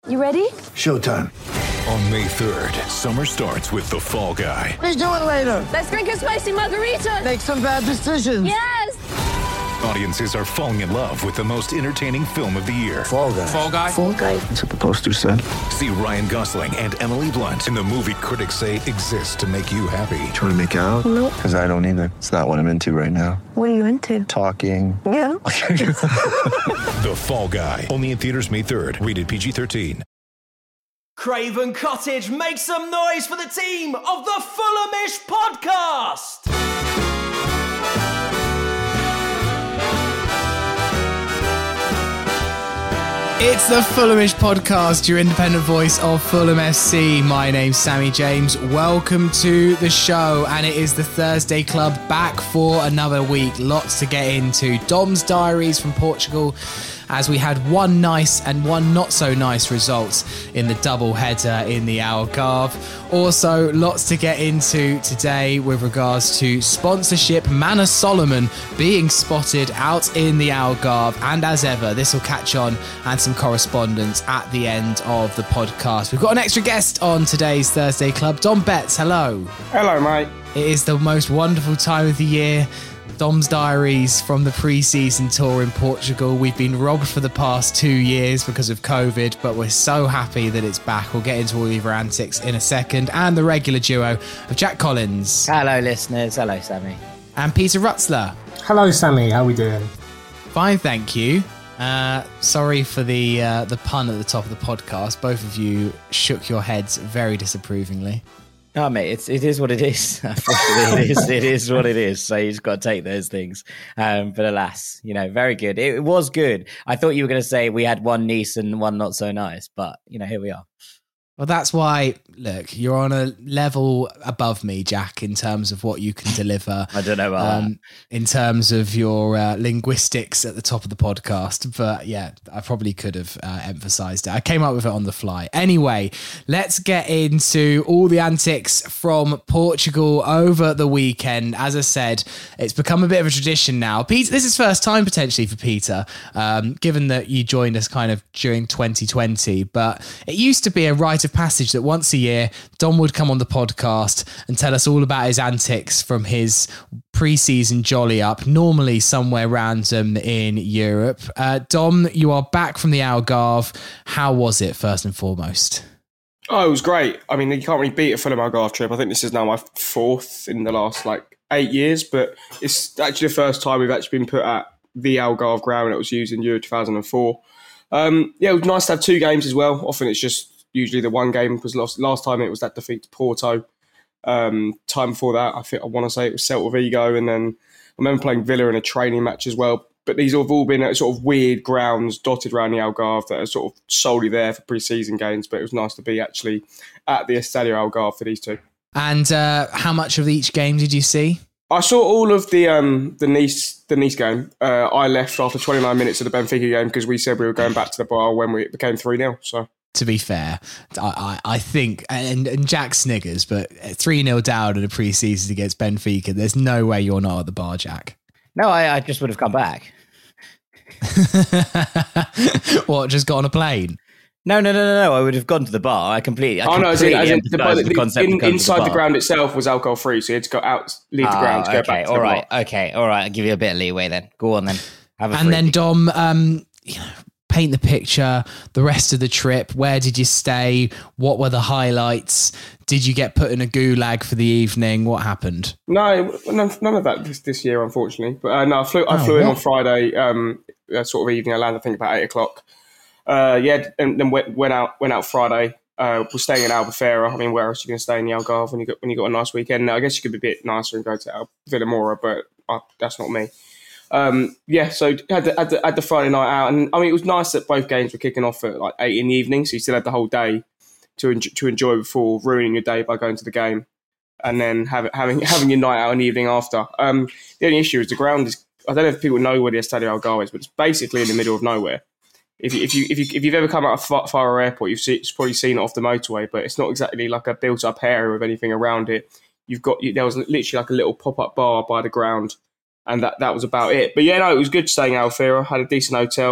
You ready? Showtime. On May 3rd, summer starts with The Fall Guy. Let's do it later. Let's drink a spicy margarita. Make some bad decisions. Yes! Audiences are falling in love with the most entertaining film of the year. Fall Guy. Fall Guy? Fall Guy. That's what the poster said. See Ryan Gosling and Emily Blunt in the movie critics say exists to make you happy. Trying to make it out? Nope. Because I don't either. It's not what I'm into right now. What are you into? Talking. Yeah. The Fall Guy. Only in theaters May 3rd. Rated PG-13. Craven Cottage, make some noise for the team of the Fulhamish podcast! It's the Fulhamish podcast, your independent voice of Fulham FC. My name's Sammy James. Welcome to the show, and it is the Thursday Club back for another week. Lots to get into. Dom's diaries from Portugal, as we had one nice and one not so nice result in the double header in the Algarve. Also, lots to get into today with regards to sponsorship. Manor Solomon being spotted out in the Algarve, and as ever, this will catch on, and some correspondence at the end of the podcast. We've got an extra guest on today's Thursday Club. Dom Betts, hello. Hello, mate. It is the most wonderful time of the year. Dom's diaries from the pre-season tour in Portugal. We've been robbed for the past 2 years because of COVID, but we're so happy that it's back. We'll get into all of your antics in a second. And the regular duo of Jack Collins. Hello, listeners. Hello, Sammy. And Peter Rutzler. Hello, Sammy. How are we doing? Fine, thank you. Sorry for the pun at the top of the podcast. Both of you shook your heads very disapprovingly. Oh, mate, it is what it is. Unfortunately, it is what it is. So you just got to take those things. But alas, very good. It was good. I thought you were going to say we had one nice and one not so nice, but here we are. Well, that's why, look, you're on a level above me, Jack, in terms of what you can deliver. I don't know about that. In terms of your linguistics at the top of the podcast. But yeah, I probably could have emphasized it. I came up with it on the fly. Anyway, let's get into all the antics from Portugal over the weekend. As I said, it's become a bit of a tradition now. Pete, this is first time potentially for Peter, given that you joined us kind of during 2020. But it used to be a rite of passage that once a year Dom would come on the podcast and tell us all about his antics from his pre-season jolly up, normally somewhere random in Europe. Dom, you are back from the Algarve. How was it, first and foremost? Oh, it was great. I mean, you can't really beat a Fulham Algarve trip. I think this is now my fourth in the last 8 years, but it's actually the first time we've actually been put at the Algarve ground that was used in Euro 2004. It was nice to have two games as well. Often it's just usually the one game was lost. Last time it was that defeat to Porto. Time before that, I want to say it was Celta Vigo, and then I remember playing Villa in a training match as well. But these have all been at sort of weird grounds dotted around the Algarve that are sort of solely there for pre-season games. But it was nice to be actually at the Estadio Algarve for these two. And how much of each game did you see? I saw all of the Nice game. I left after 29 minutes of the Benfica game because we said we were going back to the bar when it became 3-0. So. To be fair, I think, and Jack sniggers, but 3-0 down in a pre-season against Benfica, there's no way you're not at the bar, Jack. No, I just would have come back. What, just got on a plane? No. I would have gone to the bar. I completely empathise with the concept of going inside to the the ground itself was alcohol free, so you had to go out, leave the ground to go back to the bar. Okay, all right. I'll give you a bit of leeway then. Go on then. Have a and then Dom, paint the picture, the rest of the trip. Where did you stay? What were the highlights? Did you get put in a gulag for the evening? What happened? No, none of that this year, unfortunately. But no, I flew in on Friday, sort of evening. I landed, I think, about 8 o'clock. And then went out Friday. Was staying in Albufeira. I mean, where else are you going to stay in the Algarve when you got a nice weekend? Now, I guess you could be a bit nicer and go to Villamora, but that's not me. So had the Friday night out, and I mean it was nice that both games were kicking off at 8 in the evening, so you still had the whole day to enjoy before ruining your day by going to the game, and then having your night out in the evening after. The only issue is the ground is, I don't know if people know where the Estadio Algarve is, but it's basically in the middle of nowhere. If you've ever come out of Faro Airport, you've probably seen it off the motorway, but it's not exactly like a built up area with anything around it. There was literally like a little pop up bar by the ground. And that was about it. But yeah, no, it was good staying in Albufeira. Had a decent hotel.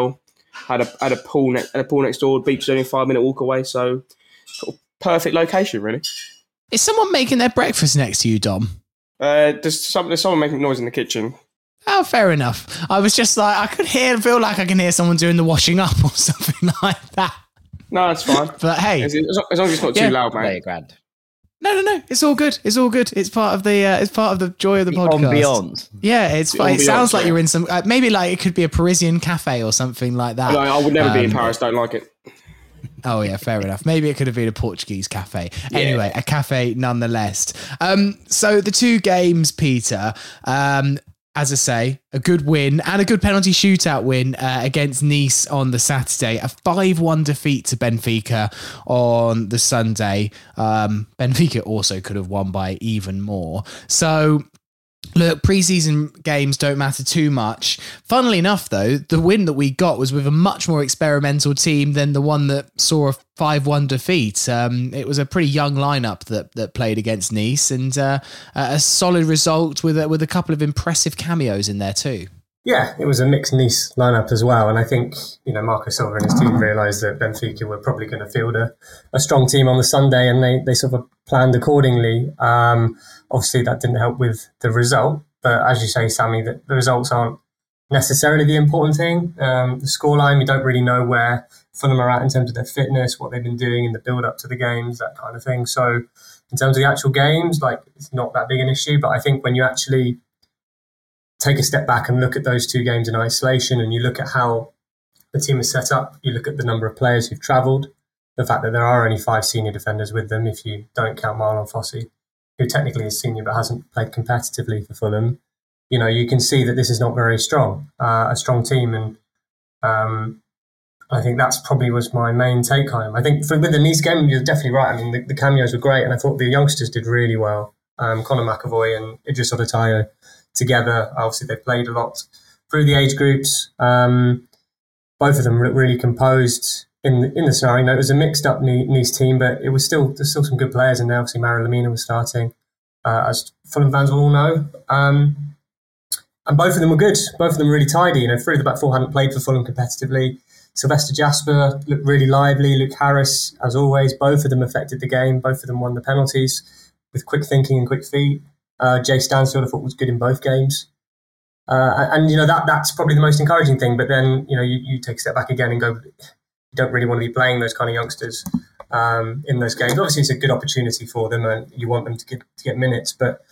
Had a pool next door. Beach was only a 5-minute walk away, so sort of perfect location, really. Is someone making their breakfast next to you, Dom? There's someone making noise in the kitchen. Oh, fair enough. I was just like, I could feel like I can hear someone doing the washing up or something like that. No, that's fine. But hey, as long as it's not too loud, mate. Very grand. No. It's all good. It's all good. It's part of the joy of the podcast. Ambiance. Yeah, it sounds like you're in some maybe like it could be a Parisian cafe or something like that. No, I would never be in Paris. Don't like it. Oh yeah, fair enough. Maybe it could have been a Portuguese cafe. Yeah. Anyway, a cafe nonetheless. So the two games, Peter, as I say, a good win and a good penalty shootout win against Nice on the Saturday. A 5-1 defeat to Benfica on the Sunday. Benfica also could have won by even more. So look, preseason games don't matter too much. Funnily enough, though, the win that we got was with a much more experimental team than the one that saw a 5-1 defeat. It was a pretty young lineup that played against Nice, and a solid result with a couple of impressive cameos in there too. Yeah, it was a mixed Nice lineup as well, and I think Marco Silva and his team realised that Benfica were probably going to field a strong team on the Sunday, and they sort of planned accordingly. Obviously, that didn't help with the result, but as you say, Sammy, the results aren't necessarily the important thing. The scoreline, we don't really know where Fulham are at in terms of their fitness, what they've been doing in the build-up to the games, that kind of thing. So in terms of the actual games, it's not that big an issue, but I think when you actually take a step back and look at those two games in isolation, and you look at how the team is set up, you look at the number of players who've travelled, the fact that there are only 5 senior defenders with them, if you don't count Marlon Fossey, who technically is senior but hasn't played competitively for Fulham, you can see that this is not very strong, a strong team. And I think that's probably was my main take home. I think with the Nice game, you're definitely right. I mean, the cameos were great, and I thought the youngsters did really well. Conor McAvoy and Idris Odotayo together. Obviously, they played a lot through the age groups. Both of them looked really composed in the scenario. It was a mixed up Nice team, but there's still some good players in there. Obviously, Mario Lemina was starting, as Fulham fans will all know. And both of them were good. Both of them were really tidy. Three of the back four hadn't played for Fulham competitively. Sylvester Jasper looked really lively. Luke Harris, as always, both of them affected the game. Both of them won the penalties with quick thinking and quick feet. Jay Stansfield, I thought, was good in both games. That's probably the most encouraging thing. But then, you take a step back again and go, you don't really want to be playing those kind of youngsters in those games. Obviously, it's a good opportunity for them, and you want them to get minutes. But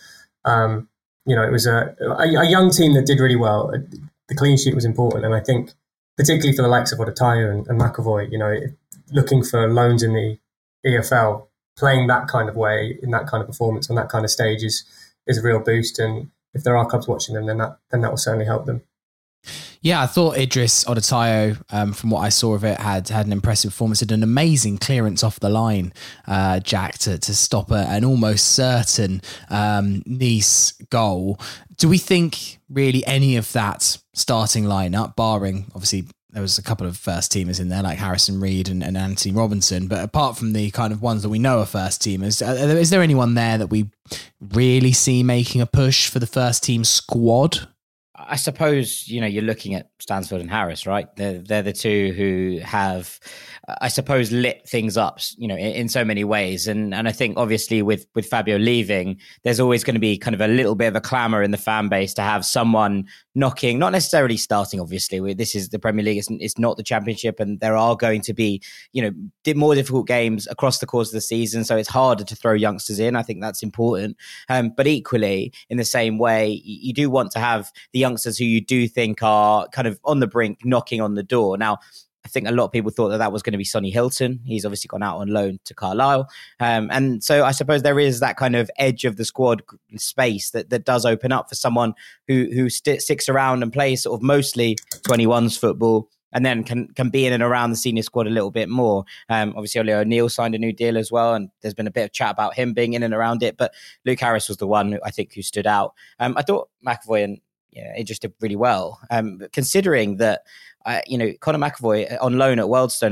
it was a young team that did really well. The clean sheet was important, and I think particularly for the likes of Odotayo and McAvoy, looking for loans in the EFL, playing that kind of way in that kind of performance on that kind of stage is a real boost. And if there are clubs watching them, then that will certainly help them. Yeah, I thought Idris Odotayo, from what I saw of it, had an impressive performance. Did an amazing clearance off the line, Jack, to stop an almost certain Nice goal. Do we think really any of that starting lineup, barring obviously there was a couple of first teamers in there like Harrison Reed and Anthony Robinson, but apart from the kind of ones that we know are first teamers, is there anyone there that we really see making a push for the first team squad? I suppose, you're looking at Stansfield and Harris, right? They're the two who have, I suppose, lit things up, in so many ways. And I think obviously with Fabio leaving, there's always going to be kind of a little bit of a clamour in the fan base to have someone knocking, not necessarily starting, obviously. This is the Premier League, it's not the Championship, and there are going to be, more difficult games across the course of the season. So it's harder to throw youngsters in. I think that's important. But equally, in the same way, you do want to have the youngsters who you do think are kind of on the brink, knocking on the door. Now, I think a lot of people thought that was going to be Sonny Hilton. He's obviously gone out on loan to Carlisle. And so I suppose there is that kind of edge of the squad space that does open up for someone who sticks around and plays sort of mostly 21s football, and then can be in and around the senior squad a little bit more. Obviously, Oli O'Neill signed a new deal as well, and there's been a bit of chat about him being in and around it. But Luke Harris was the one who stood out. I thought McAvoy and it just did really well, considering that Conor McAvoy on loan at Wealdstone has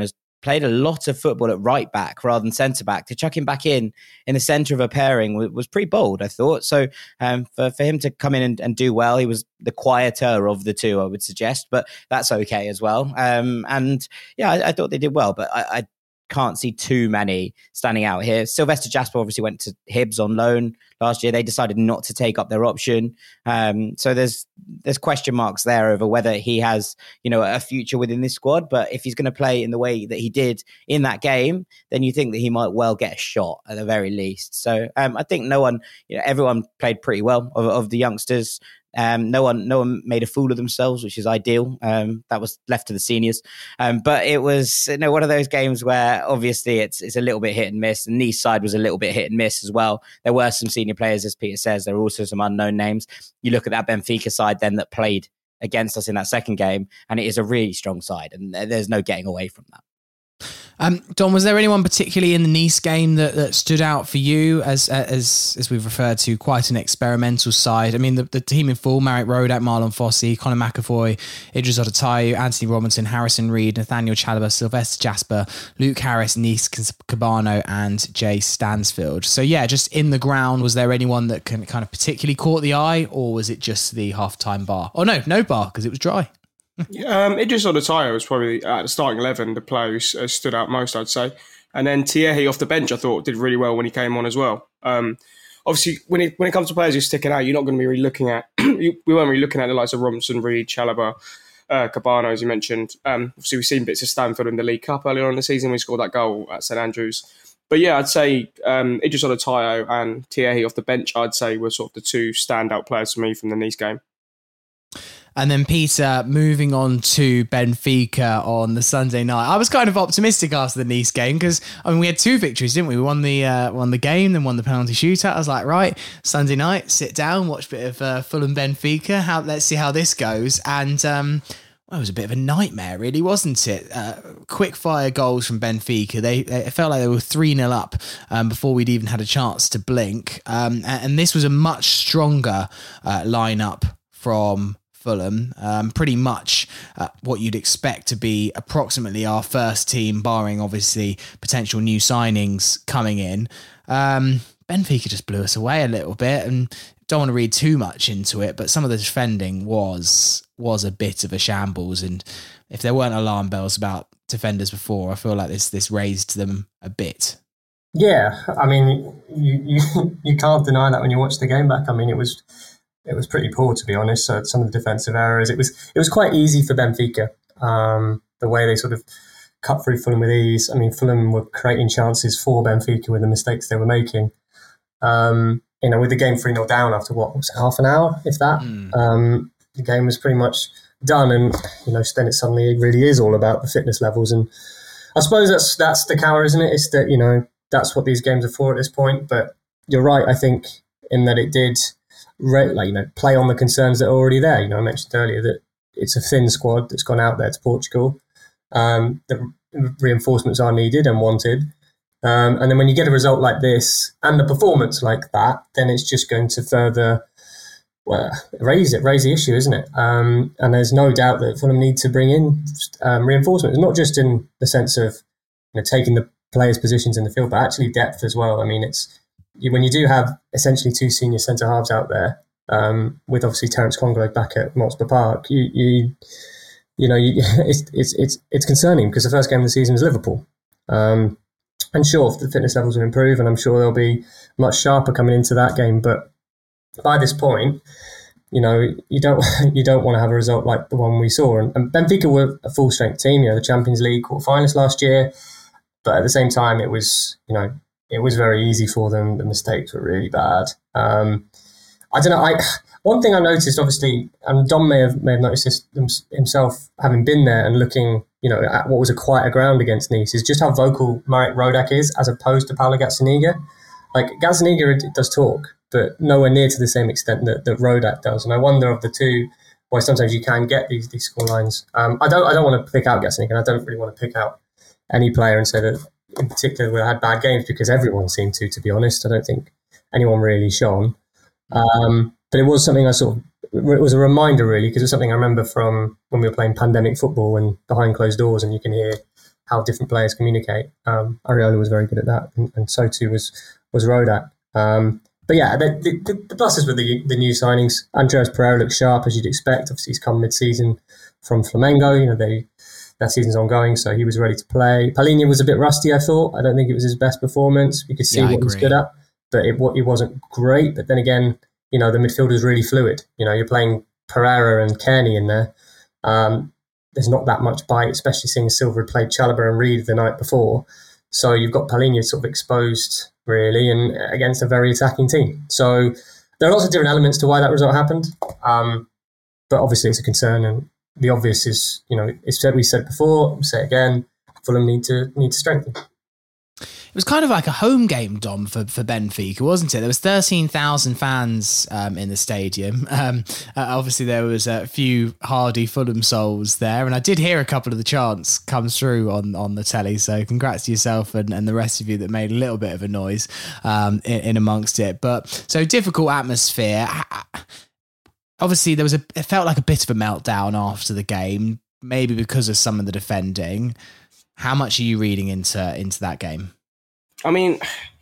played a lot of football at right back rather than centre back. To chuck him back in the centre of a pairing was pretty bold, I thought. So for him to come in and do well, he was the quieter of the two, I would suggest, but that's okay as well. And yeah, I thought they did well, but I can't see too many standing out here. Sylvester Jasper obviously went to Hibs on loan last year. They decided not to take up their option. So there's question marks there over whether he has, a future within this squad. But if he's going to play in the way that he did in that game, then you think that he might well get a shot at the very least. So I think everyone played pretty well of the youngsters. No one made a fool of themselves, which is ideal. That was left to the seniors. But it was one of those games where obviously it's a little bit hit and miss. And Nice side was a little bit hit and miss as well. There were some senior players, as Peter says. There were also some unknown names. You look at that Benfica side then that played against us in that second game, and it is a really strong side, and there's no getting away from that. Dom, was there anyone particularly in the Nice game that stood out for you as we've referred to, quite an experimental side? I mean, the team in full: Marek Rodak, Marlon Fossey, Conor McAvoy, Idris Odotayu, Anthony Robinson, Harrison Reed, Nathaniel Chalobah, Sylvester Jasper, Luke Harris, Nice Cabano, and Jay Stansfield. So yeah, just in the ground, was there anyone that kind of particularly caught the eye, or was it just the halftime bar? Oh no bar, because it was dry. Idris Odotayu was probably at the starting 11 the player who stood out most, I'd say. And then Thierry off the bench, I thought, did really well when he came on as well. Obviously, when it comes to players who are sticking out, you're not going to be really looking at... we weren't really looking at the likes of Robinson, Reed, Chalobah, Cabano, as you mentioned. Obviously, we've seen bits of Stanford in the League Cup earlier on in the season. We scored that goal at St Andrews. But yeah, I'd say Idris Odotayu and Thierry off the bench, I'd say, were sort of the two standout players for me from the Nice game. And then Peter, moving on to Benfica on the Sunday night. I was kind of optimistic after the Nice game because we had two victories, didn't we? We won the game, then won the penalty shootout. I was like, right, Sunday night, sit down, watch a bit of Fulham Benfica. Let's see how this goes. And it was a bit of a nightmare, really, wasn't it? Quick fire goals from Benfica. It felt like they were 3-0 up before we'd even had a chance to blink. And this was a much stronger lineup from Fulham, pretty much what you'd expect to be approximately our first team, barring obviously potential new signings coming in. Benfica just blew us away a little bit, and don't want to read too much into it, but some of the defending was a bit of a shambles, and if there weren't alarm bells about defenders before, I feel like this raised them a bit. Yeah, I mean, you can't deny that when you watch the game back. I mean, it was pretty poor, to be honest. So some of the defensive errors, it was quite easy for Benfica. The way they sort of cut through Fulham with ease. I mean, Fulham were creating chances for Benfica with the mistakes they were making. With the game 3-0 down after what was it, half an hour, if that. The game was pretty much done, and then it suddenly really is all about the fitness levels. And I suppose that's the cower, isn't it? It's that that's what these games are for at this point. But you're right, I think, in that it did. Play on the concerns that are already there. I mentioned earlier that it's a thin squad that's gone out there to Portugal. The reinforcements are needed and wanted. And then when you get a result like this and a performance like that, then it's just going to further raise the issue, isn't it? And there's no doubt that Fulham need to bring in reinforcements, not just in the sense of taking the players' positions in the field, but actually depth as well. I mean, it's when you do have essentially two senior centre halves out there, with obviously Terence Congo back at Motspur Park, it's concerning because the first game of the season was Liverpool. And sure, the fitness levels will improve, and I'm sure they'll be much sharper coming into that game. But by this point, you don't want to have a result like the one we saw. And Benfica were a full strength team, the Champions League quarterfinalists last year. But at the same time, it was very easy for them. The mistakes were really bad. I don't know. One thing I noticed, obviously, and Dom may have noticed this himself, having been there and looking, at what was a quieter ground against Nice, is just how vocal Marek Rodak is, as opposed to Paulo Gazzaniga. Like Gazzaniga does talk, but nowhere near to the same extent that Rodak does. And I wonder of the two, why sometimes you can get these score lines. I don't want to pick out Gazzaniga, and I don't really want to pick out any player and say that in particular we had bad games, because everyone seemed to be honest. I don't think anyone really shone. But it was something it was a reminder really, because it was something I remember from when we were playing pandemic football and behind closed doors, and you can hear how different players communicate. Areola was very good at that, and so too was Rodak. But yeah, the pluses with the new signings. Andreas Pereira looks sharp, as you'd expect. Obviously, he's come mid-season from Flamengo. That season's ongoing, so he was ready to play. Palhinha was a bit rusty, I thought. I don't think it was his best performance. You could see what he's good at, but it wasn't great. But then again, the midfield is really fluid. You're playing Pereira and Kearney in there. There's not that much bite, especially seeing Silva had played Chalobah and Reed the night before. So you've got Palhinha sort of exposed, really, and against a very attacking team. So there are lots of different elements to why that result happened. But obviously it's a concern, and the obvious is, it's what we said before, we'll say it again, Fulham need to strengthen. It was kind of like a home game, Dom, for Benfica, wasn't it? There was 13,000 fans in the stadium. Obviously, there was a few hardy Fulham souls there, and I did hear a couple of the chants come through on the telly, so congrats to yourself and the rest of you that made a little bit of a noise in amongst it. But so difficult atmosphere. Obviously, it felt like a bit of a meltdown after the game, maybe because of some of the defending. How much are you reading into that game? I mean,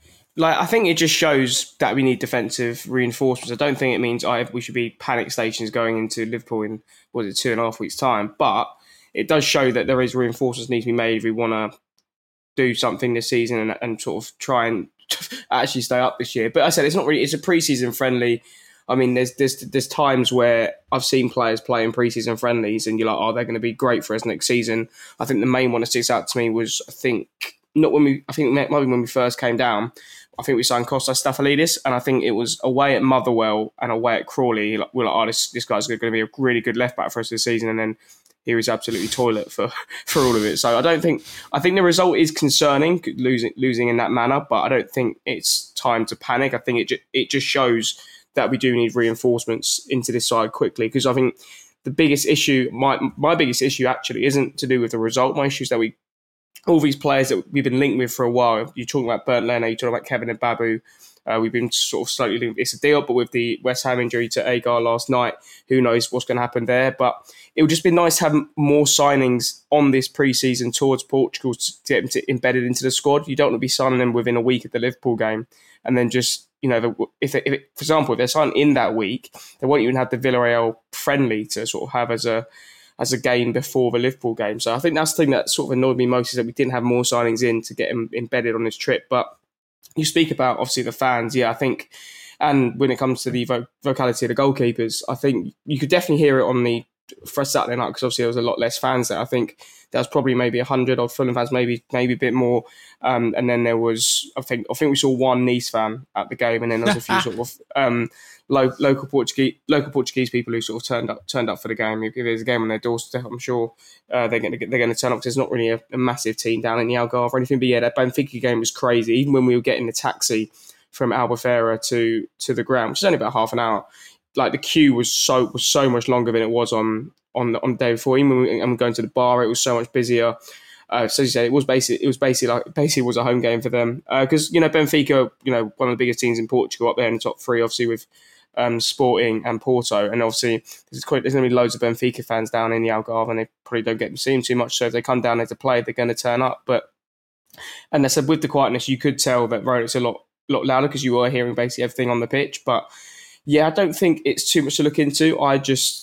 I think it just shows that we need defensive reinforcements. I don't think it means we should be panic stations going into Liverpool in 2.5 weeks' time. But it does show that there is reinforcements need to be made if we want to do something this season and sort of try and actually stay up this year. But I said it's not really. It's a pre-season friendly. I mean, there's times where I've seen players play in pre-season friendlies and you're like, they're going to be great for us next season. I think the main one that sticks out to me was, it might be when we first came down, I think we signed Kostas Staphylidis, and I think it was away at Motherwell and away at Crawley. We're like, this guy's going to be a really good left back for us this season, and then he was absolutely toilet for all of it. So I think the result is concerning, losing in that manner, but I don't think it's time to panic. I think it just shows that we do need reinforcements into this side quickly, because I think the biggest issue, my biggest issue actually isn't to do with the result. My issue is that all these players that we've been linked with for a while, you're talking about Bernd Leno, you're talking about Kevin and Babu, we've been sort of slowly linked. It's a deal, but with the West Ham injury to Agar last night, who knows what's going to happen there. But it would just be nice to have more signings on this pre-season towards Portugal to get them embedded into the squad. You don't want to be signing them within a week of the Liverpool game and then just, if for example, if they're signed in that week, they won't even have the Villarreal friendly to sort of have as a game before the Liverpool game. So I think that's the thing that sort of annoyed me most, is that we didn't have more signings in to get them embedded on this trip. But you speak about, obviously, the fans. Yeah, I think, and when it comes to the vocality of the goalkeepers, I think you could definitely hear it for Saturday night, because obviously there was a lot less fans there. I think there was probably maybe 100 odd Fulham fans, maybe a bit more. And then there was, I think we saw one Nice fan at the game, and then there was a few sort of local Portuguese people who sort of turned up for the game. If there's a game on their doorstep, I'm sure they're going to turn up, because there's not really a massive team down in the Algarve or anything. But yeah, that Benfica game was crazy. Even when we were getting the taxi from Albufeira to the ground, which is only about half an hour, like the queue was so much longer than it was on the day before. Even when we were going to the bar, it was so much busier. So as you say, it was basically a home game for them, because Benfica, one of the biggest teams in Portugal, up there in the top three, obviously with Sporting and Porto, and obviously there's going to be loads of Benfica fans down in the Algarve, and they probably don't get to see them too much. So if they come down there to play, they're going to turn up. And I said, with the quietness, you could tell that Rodak's a lot louder, because you were hearing basically everything on the pitch. But yeah, I don't think it's too much to look into. I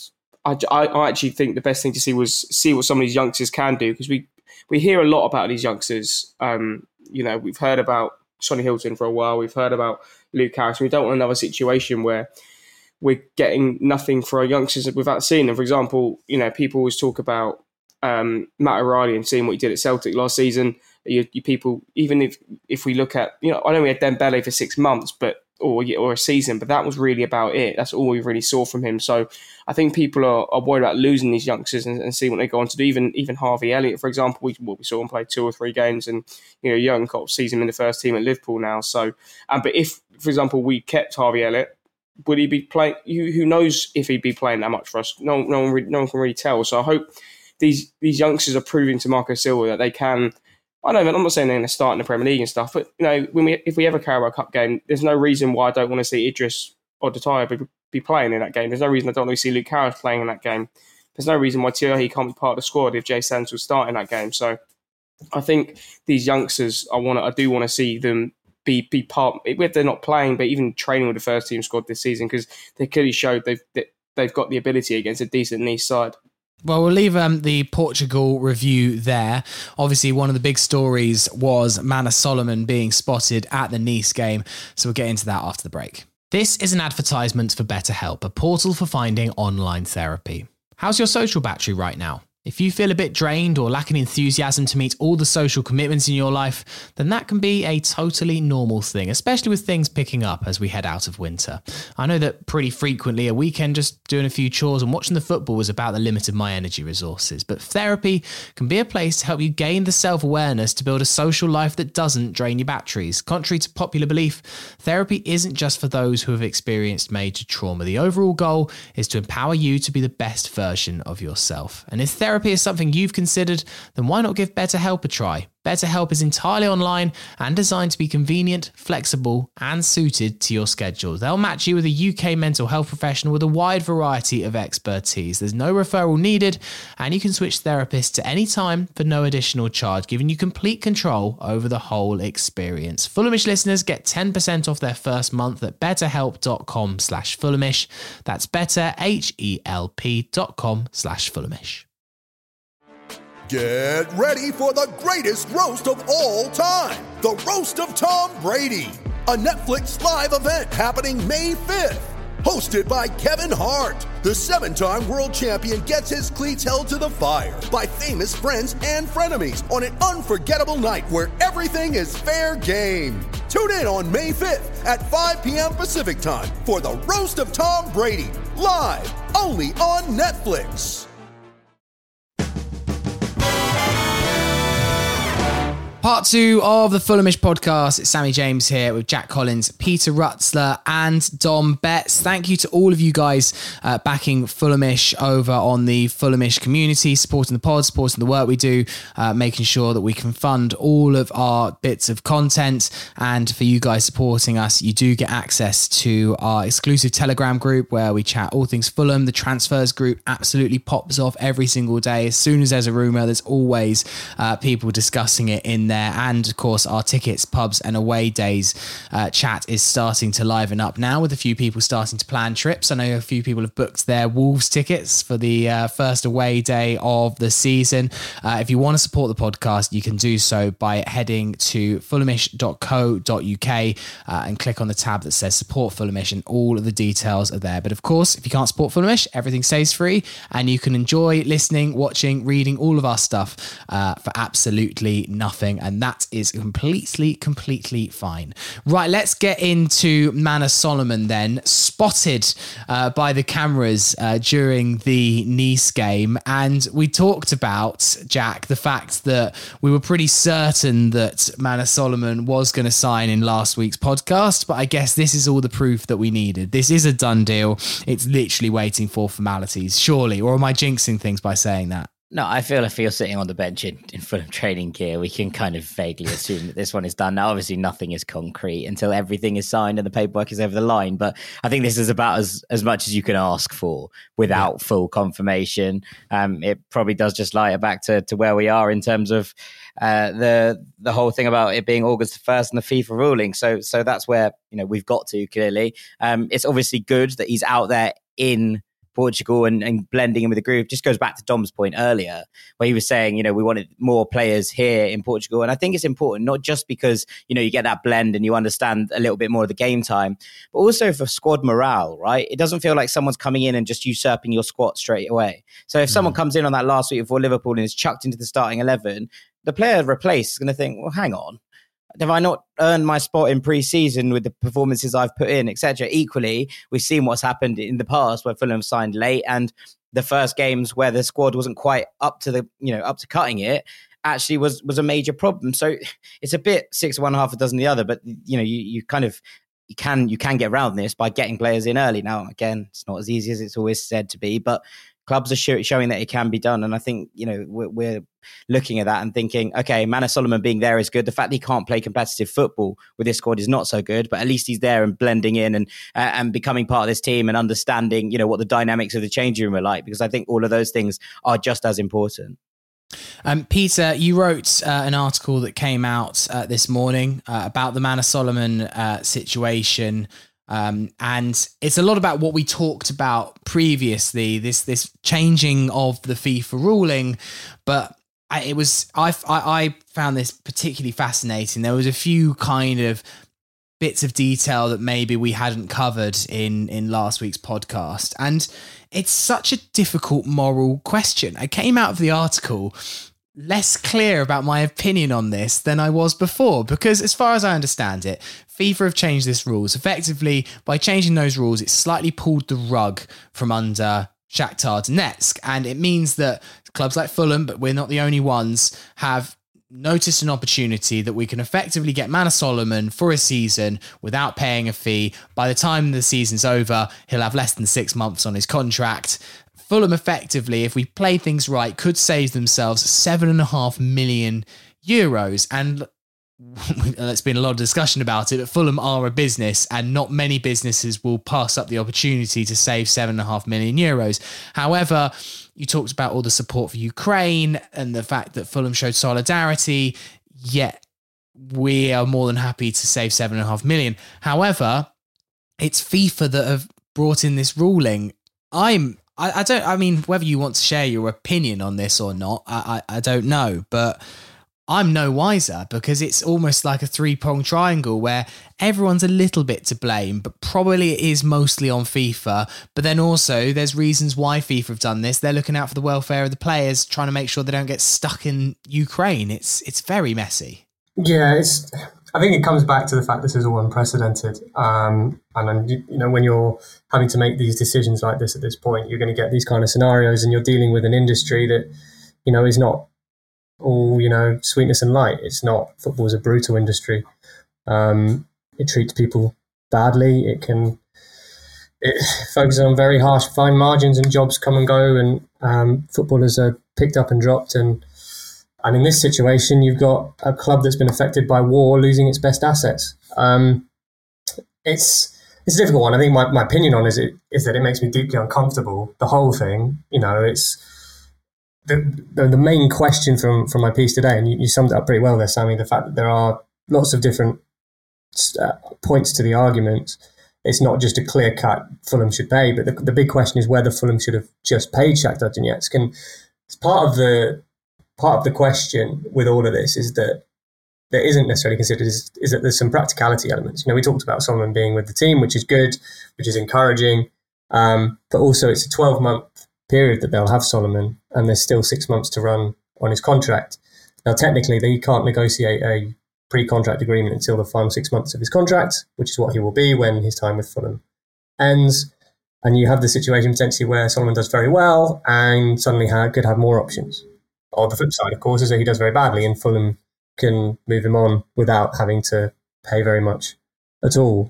actually think the best thing to see was see what some of these youngsters can do, because we hear a lot about these youngsters. We've heard about Sonny Hilton for a while. We've heard about Luke Harris. We don't want another situation where we're getting nothing for our youngsters without seeing them. For example, people always talk about Matt O'Reilly and seeing what he did at Celtic last season. You people, even if we look at, I know we had Dembele for 6 months, or a season, but that was really about it. That's all we really saw from him. So I think people are worried about losing these youngsters and see what they go on to do. Even Harvey Elliott, for example, we saw him play 2 or 3 games, and Jurgen Klopp sees him in the first team at Liverpool now. So, but if, for example, we kept Harvey Elliott, would he be playing? Who knows if he'd be playing that much for us? No one can really tell. So I hope these youngsters are proving to Marco Silva that they can. I'm not saying they're going to start in the Premier League and stuff, but if we have a Carabao Cup game, there's no reason why I don't want to see Idris or Detaille be playing in that game. There's no reason I don't want to see Luke Harris playing in that game. There's no reason why Thierry can't be part of the squad if Jay Sands will start in that game. So I think these youngsters, I do want to see them be part, if they're not playing, but even training with the first team squad this season, because they clearly showed they've got the ability against a decent Nice side. Well, we'll leave the Portugal review there. Obviously, one of the big stories was Manor Solomon being spotted at the Nice game, so we'll get into that after the break. This is an advertisement for BetterHelp, a portal for finding online therapy. How's your social battery right now? If you feel a bit drained or lacking enthusiasm to meet all the social commitments in your life, then that can be a totally normal thing, especially with things picking up as we head out of winter. I know that pretty frequently a weekend just doing a few chores and watching the football is about the limit of my energy resources, but therapy can be a place to help you gain the self-awareness to build a social life that doesn't drain your batteries. Contrary to popular belief, therapy isn't just for those who have experienced major trauma. The overall goal is to empower you to be the best version of yourself. And if therapy is something you've considered, then why not give BetterHelp a try? BetterHelp is entirely online and designed to be convenient, flexible, and suited to your schedule. They'll match you with a UK mental health professional with a wide variety of expertise. There's no referral needed, and you can switch therapists at any time for no additional charge, giving you complete control over the whole experience. Fulhamish listeners get 10% off their first month at betterhelp.com/Fulhamish. That's betterhelp.com/Fulhamish. Get ready for the greatest roast of all time, the Roast of Tom Brady, a Netflix live event happening May 5th. Hosted by Kevin Hart, the 7-time world champion gets his cleats held to the fire by famous friends and frenemies on an unforgettable night where everything is fair game. Tune in on May 5th at 5 p.m. Pacific time for the Roast of Tom Brady, live only on Netflix. Part 2 of the Fulhamish podcast. It's Sammy James here with Jack Collins, Peter Rutzler and Dom Betts. Thank you to all of you guys backing Fulhamish over on the Fulhamish community, supporting the pod, supporting the work we do, making sure that we can fund all of our bits of content. And for you guys supporting us, you do get access to our exclusive Telegram group where we chat all things Fulham. The transfers group absolutely pops off every single day. As soon as there's a rumour, there's always people discussing it in there. And of course our tickets, pubs and away days chat is starting to liven up now, with a few people starting to plan trips. I know a few people have booked their Wolves tickets for the first away day of the season. If you want to support the podcast, you can do so by heading to fulhamish.co.uk and click on the tab that says support Fulhamish, and all of the details are there. But of course, if you can't support Fulhamish, everything stays free and you can enjoy listening, watching, reading all of our stuff for absolutely nothing. And that is completely fine. Right, let's get into Manor Solomon then. Spotted by the cameras during the Nice game. And we talked about, Jack, the fact that we were pretty certain that Manor Solomon was going to sign in last week's podcast. But I guess this is all the proof that we needed. This is a done deal. It's literally waiting for formalities, surely. Or am I jinxing things by saying that? No, I feel if you're sitting on the bench in Fulham training gear, we can kind of vaguely assume that this one is done. Now, obviously, nothing is concrete until everything is signed and the paperwork is over the line. But I think this is about as much as you can ask for without full confirmation. It probably does just light it back to where we are in terms of the whole thing about it being August 1st and the FIFA ruling. So that's where we've got to, clearly. It's obviously good that he's out there in Portugal and blending in with the group. Just goes back to Dom's point earlier where he was saying, we wanted more players here in Portugal. And I think it's important, not just because, you get that blend and you understand a little bit more of the game time, but also for squad morale, right? It doesn't feel like someone's coming in and just usurping your squad straight away. So if someone comes in on that last week before Liverpool and is chucked into the starting 11, the player replaced is going to think, well, hang on, have I not earned my spot in pre-season with the performances I've put in, etc.? Equally, we've seen what's happened in the past where Fulham signed late, and the first games where the squad wasn't quite up to cutting it actually was a major problem. So it's a bit 6 of one, half a dozen the other. But you can get around this by getting players in early. Now, again, it's not as easy as it's always said to be, but clubs are showing that it can be done. And I think, we're looking at that and thinking, okay, Manor Solomon being there is good. The fact that he can't play competitive football with this squad is not so good, but at least he's there and blending in and becoming part of this team and understanding, what the dynamics of the changing room are like, because I think all of those things are just as important. Peter, you wrote an article that came out this morning about the Manor Solomon situation. And it's a lot about what we talked about previously, this changing of the FIFA ruling. But I found this particularly fascinating. There was a few kind of bits of detail that maybe we hadn't covered in last week's podcast. And it's such a difficult moral question. I came out of the article less clear about my opinion on this than I was before, because as far as I understand it, FIFA have changed this rules. Effectively, by changing those rules, it slightly pulled the rug from under Shakhtar Donetsk. And it means that clubs like Fulham, but we're not the only ones, have noticed an opportunity that we can effectively get Manor Solomon for a season without paying a fee. By the time the season's over, he'll have less than 6 months on his contract. Fulham effectively, if we play things right, could save themselves €7.5 million. And there's been a lot of discussion about it, but Fulham are a business and not many businesses will pass up the opportunity to save €7.5 million. However, you talked about all the support for Ukraine and the fact that Fulham showed solidarity, yet we are more than happy to save €7.5 million. However, it's FIFA that have brought in this ruling. I mean, whether you want to share your opinion on this or not, I don't know, but I'm no wiser, because it's almost like a three-pronged triangle where everyone's a little bit to blame, but probably it is mostly on FIFA. But then also there's reasons why FIFA have done this. They're looking out for the welfare of the players, trying to make sure they don't get stuck in Ukraine. It's very messy. Yeah, I think it comes back to the fact this is all unprecedented. And when you're having to make these decisions like this at this point, you're going to get these kind of scenarios, and you're dealing with an industry that, is not all, sweetness and light. It's not. Football is a brutal industry. It treats people badly. It focuses on very harsh, fine margins, and jobs come and go, and footballers are picked up and dropped. And in this situation, you've got a club that's been affected by war losing its best assets. It's a difficult one. I think my opinion on it is that it makes me deeply uncomfortable. The whole thing, it's the main question from my piece today, and you summed it up pretty well there, Sammy, the fact that there are lots of different points to the argument. It's not just a clear-cut Fulham should pay, but the big question is whether Fulham should have just paid Shakhtar Donetsk. And it's part of the question with all of this is that there isn't necessarily considered is that there's some practicality elements. We talked about Solomon being with the team, which is good, which is encouraging, but also it's a 12-month period that they'll have Solomon, and there's still 6 months to run on his contract. Now, technically, they can't negotiate a pre-contract agreement until the final 6 months of his contract, which is what he will be when his time with Fulham ends. And you have the situation potentially where Solomon does very well and suddenly could have more options. On the flip side, of course, is that he does very badly and Fulham can move him on without having to pay very much at all.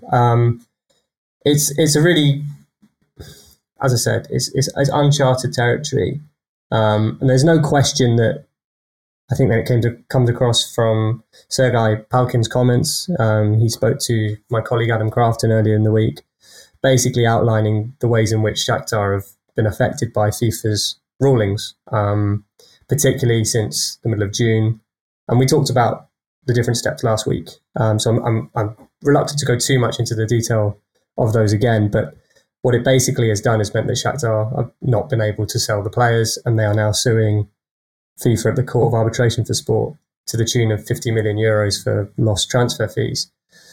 It's a really, as I said, it's uncharted territory. And there's no question that I think that it comes across from Sergei Palkin's comments. He spoke to my colleague Adam Crafton earlier in the week, basically outlining the ways in which Shakhtar have been affected by FIFA's rulings, particularly since the middle of June. And we talked about the different steps last week. So I'm reluctant to go too much into the detail of those again, but what it basically has done is meant that Shakhtar have not been able to sell the players, and they are now suing FIFA at the Court of Arbitration for Sport to the tune of €50 million for lost transfer fees.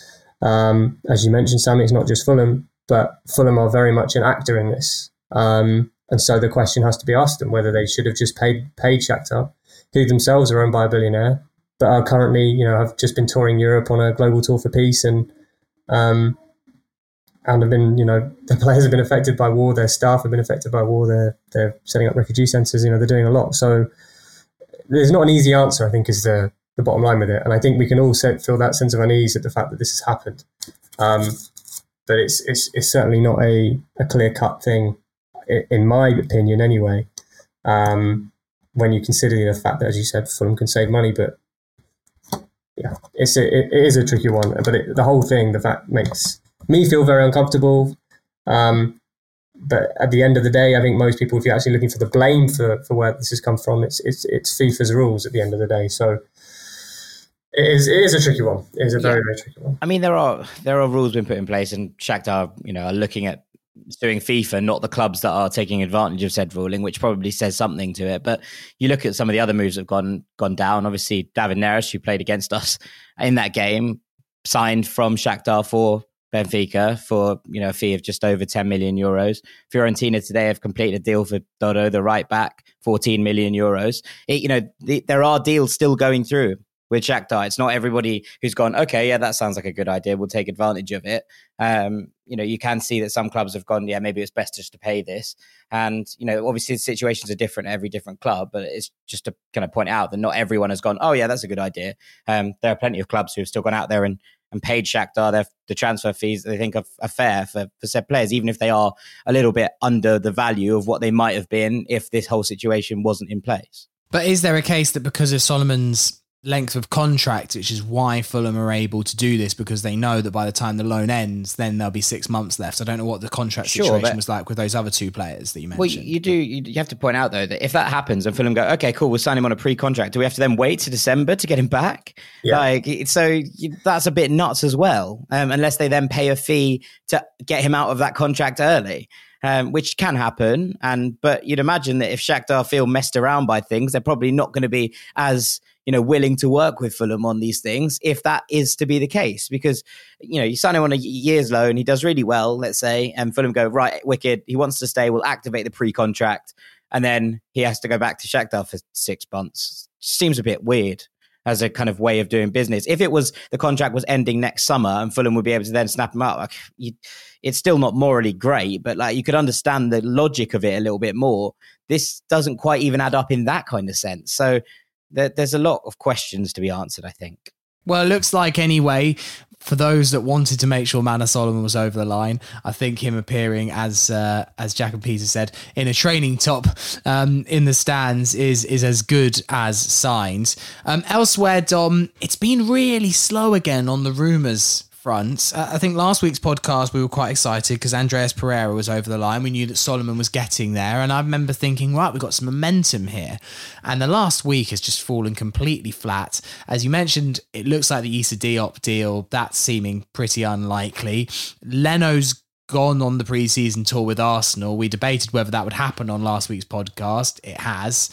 As you mentioned, Sammy, it's not just Fulham, but Fulham are very much an actor in this. And so the question has to be asked them whether they should have just paid Shakhtar, who themselves are owned by a billionaire, but are currently, have just been touring Europe on a global tour for peace and have been, their players have been affected by war, their staff have been affected by war, they're setting up refugee centres, they're doing a lot. So there's not an easy answer, I think, is the bottom line with it. And I think we can all feel that sense of unease at the fact that this has happened. But it's certainly not a clear-cut thing, in my opinion anyway, when you consider the fact that, as you said, Fulham can save money. But yeah, it is a tricky one. But the whole thing, the fact, makes me feel very uncomfortable. But at the end of the day, I think most people, if you're actually looking for the blame for where this has come from, it's FIFA's rules at the end of the day. So it is a tricky one. It is a very, very tricky one. I mean, there are rules being put in place, and Shakhtar, are looking at suing FIFA, not the clubs that are taking advantage of said ruling, which probably says something to it. But you look at some of the other moves that have gone down. Obviously, David Neres, who played against us in that game, signed from Shakhtar for Benfica for a fee of just over 10 million euros. Fiorentina today have completed a deal for Dodo, the right back, 14 million euros. There are deals still going through with Shakhtar. It's not everybody who's gone, okay, yeah, that sounds like a good idea, we'll take advantage of it. You can see that some clubs have gone, yeah, maybe it's best just to pay this. And, obviously the situations are different at every different club, but it's just to kind of point out that not everyone has gone, oh yeah, that's a good idea. There are plenty of clubs who have still gone out there and paid Shakhtar the transfer fees that they think are fair for said players, even if they are a little bit under the value of what they might have been if this whole situation wasn't in place. But is there a case that because of Solomon's length of contract, which is why Fulham are able to do this, because they know that by the time the loan ends, then there'll be 6 months left? I don't know what the contract situation was like with those other two players that you mentioned. Well, you have to point out, though, that if that happens and Fulham go, okay, cool, we'll sign him on a pre-contract, do we have to then wait to December to get him back? Yeah. That's a bit nuts as well, unless they then pay a fee to get him out of that contract early. Which can happen, but you'd imagine that if Shakhtar feel messed around by things, they're probably not going to be as willing to work with Fulham on these things if that is to be the case. Because you sign him on a year's loan, he does really well, let's say, and Fulham go, right, wicked, he wants to stay, we'll activate the pre-contract, and then he has to go back to Shakhtar for 6 months. Seems a bit weird as a kind of way of doing business. If it was the contract was ending next summer and Fulham would be able to then snap him out, it's still not morally great, but you could understand the logic of it a little bit more. This doesn't quite even add up in that kind of sense. So there's a lot of questions to be answered, I think. Well, it looks like anyway, for those that wanted to make sure Manor Solomon was over the line, I think him appearing, as Jack and Peter said, in a training top in the stands is as good as signed. Elsewhere, Dom, it's been really slow again on the rumours front. I think last week's podcast we were quite excited because Andreas Pereira was over the line. We knew that Solomon was getting there, and I remember thinking, right, we've got some momentum here. And the last week has just fallen completely flat. As you mentioned, it looks like the Issa Diop deal, that's seeming pretty unlikely. Leno's gone on the pre-season tour with Arsenal. We debated whether that would happen on last week's podcast. It has.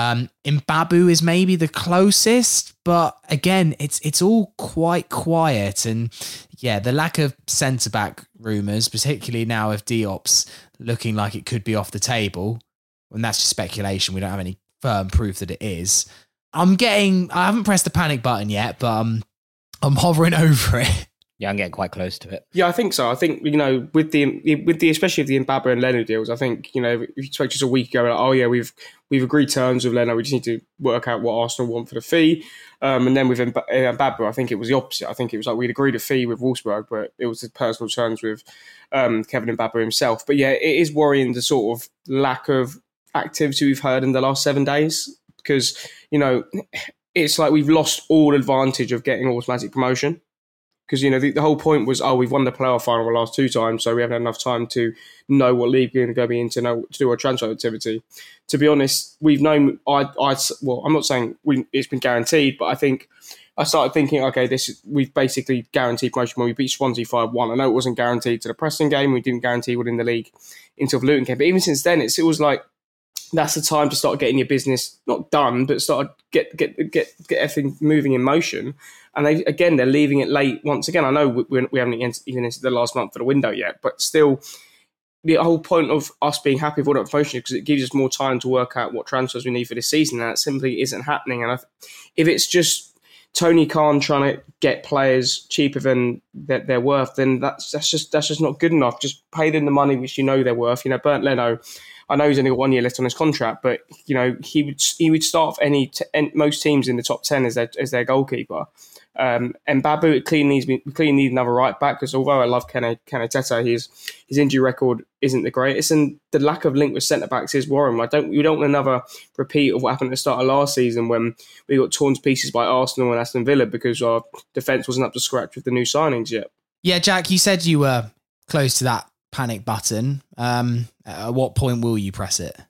Mbabu is maybe the closest, but again, it's all quite quiet. And yeah, the lack of centre-back rumours, particularly now if Diop's looking like it could be off the table, and that's just speculation, we don't have any firm proof that it is. I haven't pressed the panic button yet, but I'm hovering over it. Yeah, I'm getting quite close to it. Yeah, I think so. I think, with the especially with the Mbabu and Leno deals, I think, if you spoke just a week ago, like, oh yeah, we've agreed terms with Leno, we just need to work out what Arsenal want for the fee. And then with Mbabu, I think it was the opposite. I think it was like we'd agreed a fee with Wolfsburg, but it was the personal terms with Kevin Mbabu himself. But yeah, it is worrying the sort of lack of activity we've heard in the last 7 days, because, it's like we've lost all advantage of getting automatic promotion. Because, the whole point was, we've won the playoff final the last 2 times, so we haven't had enough time to know what league we're going to go be in to do our transfer activity. To be honest, we've known, I'm not saying it's been guaranteed, but I think I started thinking, okay, we've basically guaranteed promotion when we beat Swansea 5-1. I know it wasn't guaranteed to the Preston game, we didn't guarantee winning the league until the Luton game, but even since then, it was like, that's the time to start getting your business not done, but start get everything moving in motion. And they're leaving it late once again. I know we haven't even entered the last month of the window yet, but still, the whole point of us being happy with all that promotion is because it gives us more time to work out what transfers we need for this season, and that simply isn't happening. And if it's just Tony Khan trying to get players cheaper than they're worth, then that's just not good enough. Just pay them the money which they're worth. Bernd Leno, I know he's only got 1 year left on his contract, but he would start off most teams in the top 10 as their goalkeeper. Mbabu clearly need another right back, because although I love Ken Arteta, his injury record isn't the greatest, and the lack of link with centre backs is worrying. You don't want another repeat of what happened at the start of last season when we got torn to pieces by Arsenal and Aston Villa because our defence wasn't up to scratch with the new signings yet. Yeah, Jack, you said you were close to that panic button. At what point will you press it?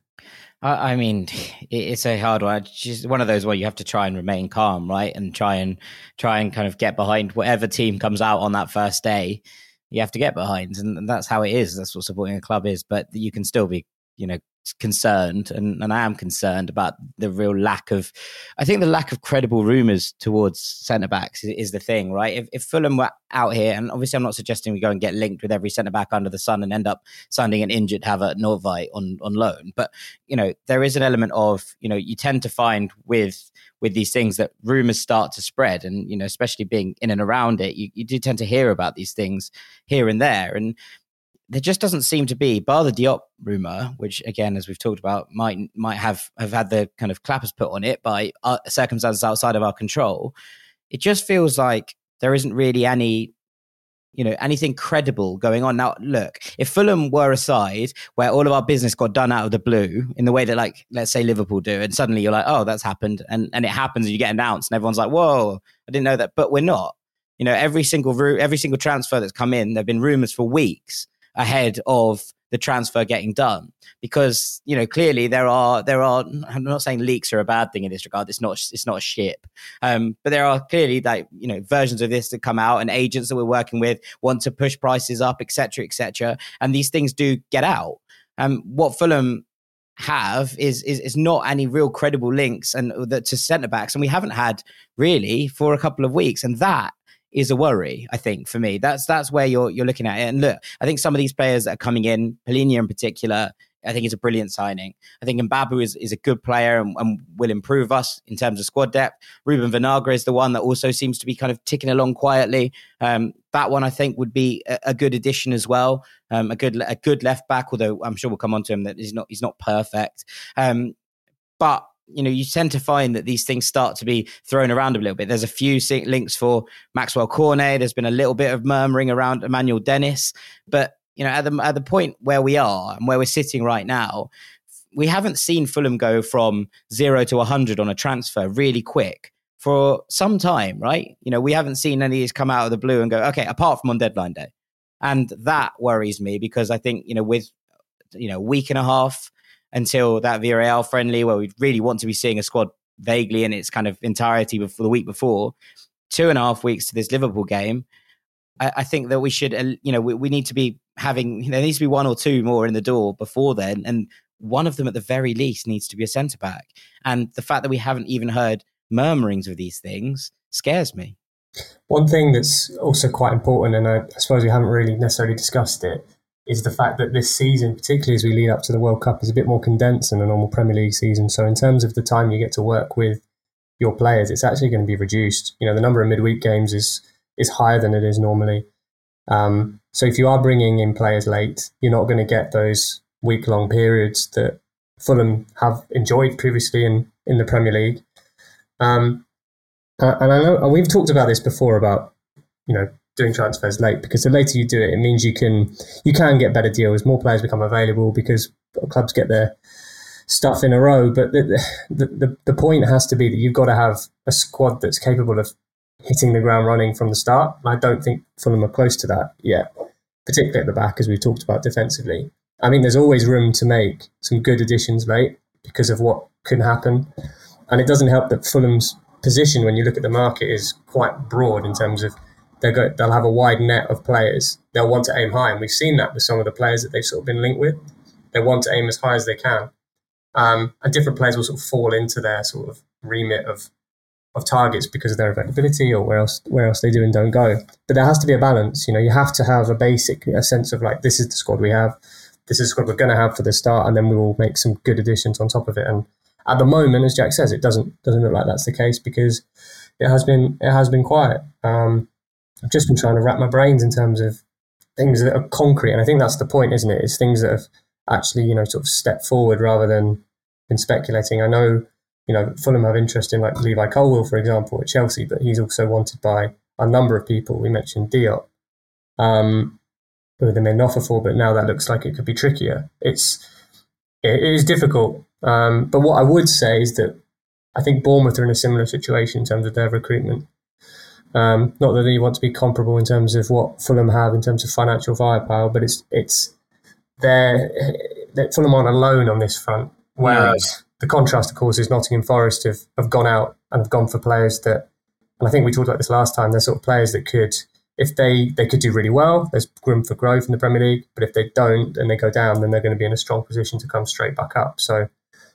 I mean, it's a hard one. It's just one of those where you have to try and remain calm, right? And try and kind of get behind whatever team comes out on that first day. You have to get behind, and that's how it is. That's what supporting a club is. But you can still be, concerned, and I am concerned about the real lack of credible rumours towards centre-backs is the thing, right? If Fulham were out here, and obviously I'm not suggesting we go and get linked with every centre-back under the sun and end up signing an injured Havert Nordtveit on loan, but, there is an element of, you tend to find with these things that rumours start to spread, and, especially being in and around it, you do tend to hear about these things here and there, and there just doesn't seem to be, bar the Diop rumour, which again, as we've talked about, might have had the kind of clappers put on it by circumstances outside of our control. It just feels like there isn't really any, anything credible going on. Now, look, if Fulham were a side where all of our business got done out of the blue in the way that, like, let's say Liverpool do, and suddenly you're like, oh, that's happened, and it happens and you get announced and everyone's like, whoa, I didn't know that, but we're not. Every single transfer that's come in, there have been rumours for weeks ahead of the transfer getting done, because clearly there are I'm not saying leaks are a bad thing in this regard, it's not a ship, but there are clearly versions of this that come out, and agents that we're working with want to push prices up, etc., and these things do get out. What Fulham have is not any real credible links to centre backs, and we haven't had really for a couple of weeks, and that is a worry, I think, for me. That's where you're looking at it. And look, I think some of these players that are coming in, Palhinha in particular, I think is a brilliant signing. I think Mbabu is a good player and will improve us in terms of squad depth. Ruben Vinagre is the one that also seems to be kind of ticking along quietly. That one I think would be a good addition as well. A good left back, although I'm sure we'll come on to him that he's not perfect. But you tend to find that these things start to be thrown around a little bit. There's a few links for Maxwell Cornet. There's been a little bit of murmuring around Emmanuel Dennis. But, at the point where we are and where we're sitting right now, we haven't seen Fulham go from 0 to 100 on a transfer really quick for some time, right? We haven't seen any of these come out of the blue and go, okay, apart from on deadline day. And that worries me, because I think, with, a week and a half until that Villarreal friendly, where we really want to be seeing a squad vaguely in its kind of entirety before the week before, 2.5 weeks to this Liverpool game, I think that we should, we need to be having, there needs to be one or two more in the door before then. And one of them at the very least needs to be a centre-back. And the fact that we haven't even heard murmurings of these things scares me. One thing that's also quite important, and I suppose we haven't really necessarily discussed it, is the fact that this season, particularly as we lead up to the World Cup, is a bit more condensed than a normal Premier League season. So in terms of the time you get to work with your players, it's actually going to be reduced. The number of midweek games is higher than it is normally. So if you are bringing in players late, you're not going to get those week-long periods that Fulham have enjoyed previously in the Premier League. And I know we've talked about this before about, doing transfers late, because the later you do it, it means you can get better deals. More players become available because clubs get their stuff in a row. But the point has to be that you've got to have a squad that's capable of hitting the ground running from the start. And I don't think Fulham are close to that yet, particularly at the back, as we've talked about defensively. I think there's always room to make some good additions late because of what can happen. And it doesn't help that Fulham's position, when you look at the market, is quite broad in terms of they'll have a wide net of players. They'll want to aim high, and we've seen that with some of the players that they've sort of been linked with. They want to aim as high as they can. And different players will sort of fall into their sort of remit of targets because of their availability or where else they do and don't go. But there has to be a balance. You have to have a sense of like, this is the squad we have, this is the squad we're going to have for the start, and then we will make some good additions on top of it. And at the moment, as Jack says, it doesn't look like that's the case, because it has been quiet. I've just been trying to wrap my brains in terms of things that are concrete. And I think that's the point, isn't it? It's things that have actually, sort of stepped forward rather than been speculating. I know, Fulham have interest in like Levi Colwill, for example, at Chelsea, but he's also wanted by a number of people. We mentioned Diop, who they made an offer for, but now that looks like it could be trickier. It is difficult. But what I would say is that I think Bournemouth are in a similar situation in terms of their recruitment. Not that you want to be comparable in terms of what Fulham have in terms of financial firepower, but it's Fulham aren't alone on this front. Whereas the contrast, of course, is Nottingham Forest have gone out and have gone for players that, and I think we talked about this last time, they're sort of players that could, if they could do really well, there's room for growth in the Premier League, but if they don't and they go down, then they're going to be in a strong position to come straight back up. So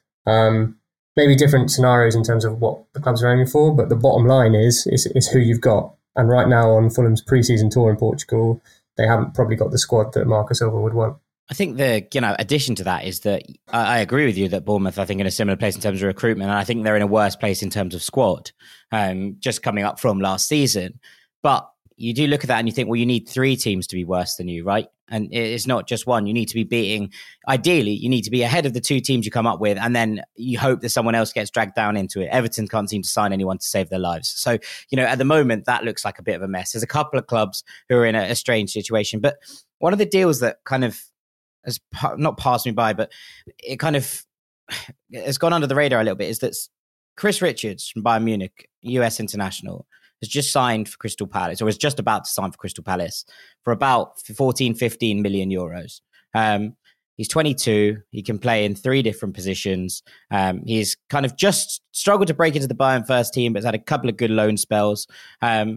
maybe different scenarios in terms of what the clubs are aiming for, but the bottom line is who you've got. And right now on Fulham's pre-season tour in Portugal, they haven't probably got the squad that Marco Silva would want. I think the addition to that is that I agree with you that Bournemouth, I think, in a similar place in terms of recruitment, and I think they're in a worse place in terms of squad, just coming up from last season. But you do look at that and you think, well, you need 3 teams to be worse than you, right? And it's not just one. You need to be beating, ideally, you need to be ahead of the 2 teams you come up with, and then you hope that someone else gets dragged down into it. Everton can't seem to sign anyone to save their lives. So, at the moment, that looks like a bit of a mess. There's a couple of clubs who are in a strange situation. But one of the deals that kind of has not passed me by, but it kind of has gone under the radar a little bit, is that Chris Richards from Bayern Munich, US international, has just signed for Crystal Palace, or is just about to sign for Crystal Palace for about 15 million euros. He's 22. He can play in 3 different positions. He's kind of just struggled to break into the Bayern first team, but has had a couple of good loan spells. And,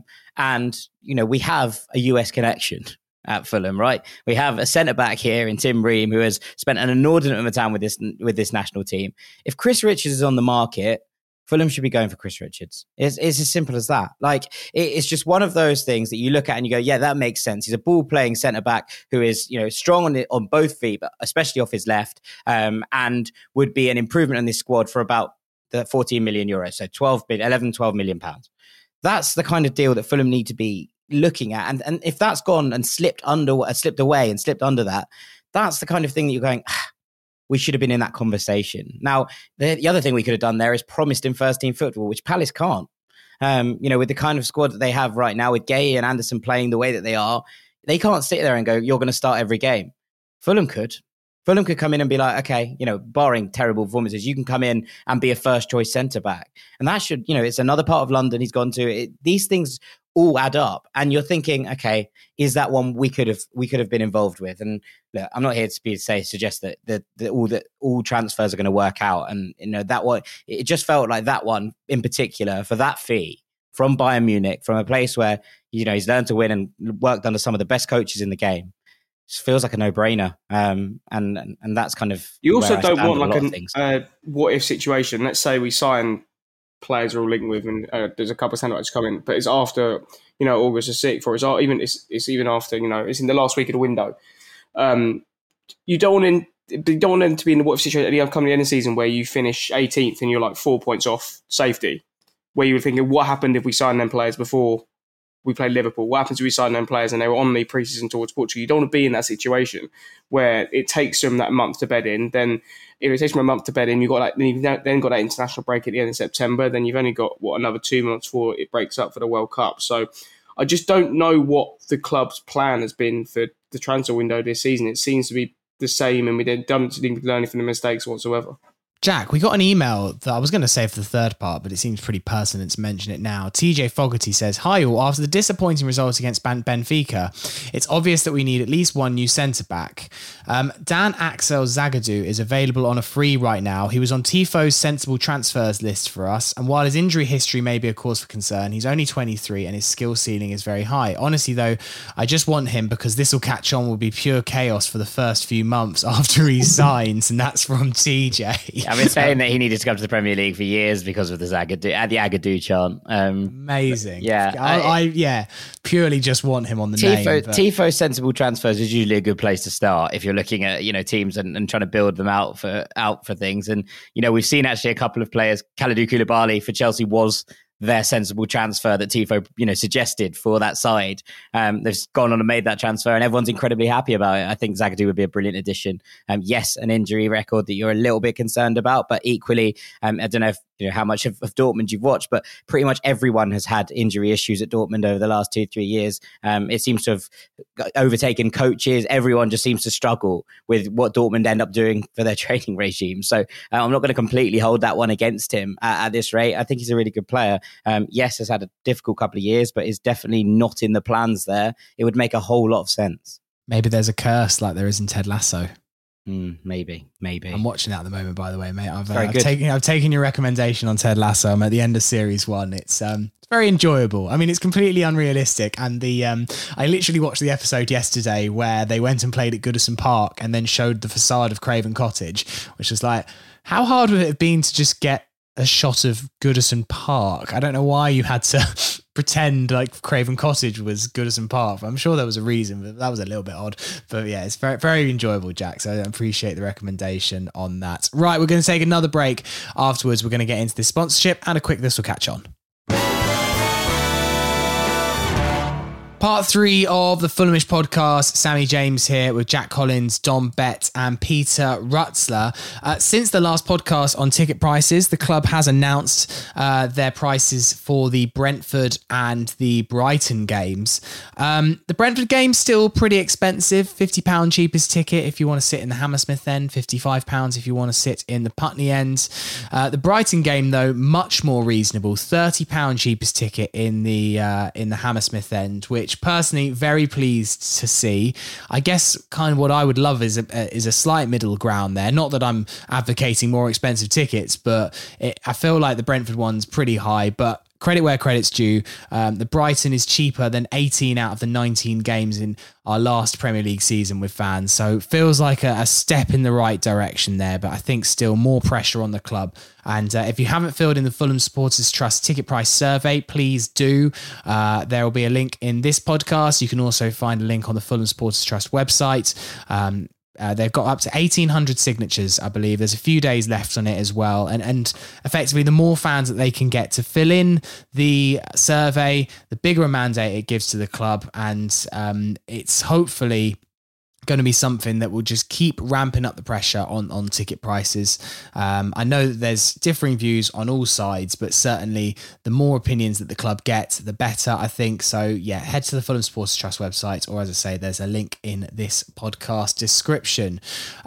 we have a US connection at Fulham, right? We have a centre-back here in Tim Ream who has spent an inordinate amount of time with this national team. If Chris Richards is on the market, Fulham should be going for Chris Richards. It's as simple as that. Like, it's just one of those things that you look at and you go, yeah, that makes sense. He's a ball-playing centre-back who is, strong on both feet, but especially off his left, and would be an improvement on this squad for about the 14 million euros, so 12 million pounds. That's the kind of deal that Fulham need to be looking at, and if that's gone and slipped away and slipped under that, that's the kind of thing that you're going, we should have been in that conversation. Now, the other thing we could have done there is promised him first team football, which Palace can't. With the kind of squad that they have right now, with Gay and Anderson playing the way that they are, they can't sit there and go, you're going to start every game. Fulham could come in and be like, okay, barring terrible performances, you can come in and be a first choice centre back. And that should, it's another part of London he's gone to. These things all add up, and you're thinking, okay, is that one we could have been involved with? And look, I'm not here to suggest that all transfers are going to work out, and that one, it just felt like that one in particular, for that fee from Bayern Munich, from a place where he's learned to win and worked under some of the best coaches in the game, just feels like a no-brainer. And that's kind of, you also don't want like a what if situation. Let's say we sign players are all linked with, and there's a couple of centre-backs coming, but it's after August the 6th, or it's even after it's in the last week of the window. You don't want them to be in the what if situation at the upcoming end of the season where you finish 18th and you're like 4 points off safety, where you were thinking, what happened if we signed them players before we played Liverpool? What happens if we signed them players and they were on the pre-season towards Portugal? You don't want to be in that situation where it takes them that month to bed in. Then if it takes them a month to bed in, you've got that international break at the end of September. Then you've only got another 2 months before it breaks up for the World Cup. So I just don't know what the club's plan has been for the transfer window this season. It seems to be the same, and we didn't seem to be learning from the mistakes whatsoever. Jack, we got an email that I was going to save for the third part, but it seems pretty pertinent to mention it now. TJ Fogarty says, hi all, after the disappointing results against Benfica, it's obvious that we need at least one new centre-back. Dan Axel Zagadou is available on a free right now. He was on Tifo's sensible transfers list for us, and while his injury history may be a cause for concern, he's only 23 and his skill ceiling is very high. Honestly though, I just want him because this will catch on, will be pure chaos for the first few months after he signs, and that's from TJ. I've been saying that he needed to come to the Premier League for years because of the Agadou chant. Amazing. Yeah. I purely just want him on the name. Tifo sensible transfers is usually a good place to start if you're looking at, teams and trying to build them out for things. And, we've seen actually a couple of players, Kalidou Koulibaly for Chelsea was their sensible transfer that Tifo, suggested for that side. They've gone on and made that transfer, and everyone's incredibly happy about it. I think Zagadou would be a brilliant addition. Yes, an injury record that you're a little bit concerned about, but equally, I don't know if how much of Dortmund you've watched, but pretty much everyone has had injury issues at Dortmund over the last 2-3 years. It seems to have overtaken coaches. Everyone just seems to struggle with what Dortmund end up doing for their training regime. So I'm not going to completely hold that one against him at this rate. I think he's a really good player. yes, has had a difficult couple of years, but is definitely not in the plans there. It would make a whole lot of sense. Maybe there's a curse like there is in Ted Lasso. Maybe. I'm watching that at the moment, by the way, mate. I've taken your recommendation on Ted Lasso. I'm at the end of series 1. It's very enjoyable. I mean, it's completely unrealistic. And I literally watched the episode yesterday where they went and played at Goodison Park and then showed the facade of Craven Cottage, which was like, how hard would it have been to just get a shot of Goodison Park? I don't know why you had to pretend like Craven Cottage was Goodison Park. I'm sure there was a reason, but that was a little bit odd. But yeah, it's very, very enjoyable, Jack. So I appreciate the recommendation on that. Right, we're going to take another break. Afterwards, we're going to get into this sponsorship and a quick This Will Catch On. Part 3 of the Fulhamish podcast. Sammy James here with Jack Collins, Dom Bett and Peter Rutzler. Since the last podcast on ticket prices, the club has announced their prices for the Brentford and the Brighton games. The Brentford game's still pretty expensive. £50 cheapest ticket if you want to sit in the Hammersmith end, £55 if you want to sit in the Putney end. The Brighton game, though, much more reasonable. £30 cheapest ticket in the Hammersmith end, which personally very pleased to see. I guess kind of what I would love is a slight middle ground there. Not that I'm advocating more expensive tickets, but I feel like the Brentford one's pretty high, but credit where credit's due. The Brighton is cheaper than 18 out of the 19 games in our last Premier League season with fans. So feels like a step in the right direction there, but I think still more pressure on the club. And if you haven't filled in the Fulham Supporters Trust ticket price survey, please do. There will be a link in this podcast. You can also find a link on the Fulham Supporters Trust website. They've got up to 1,800 signatures, I believe. There's a few days left on it as well. And effectively, the more fans that they can get to fill in the survey, the bigger a mandate it gives to the club. And it's hopefully going to be something that will just keep ramping up the pressure on ticket prices. I know that there's differing views on all sides, but certainly the more opinions that the club get, the better, I think. So yeah, head to the Fulham Supporters Trust website, or as I say, there's a link in this podcast description.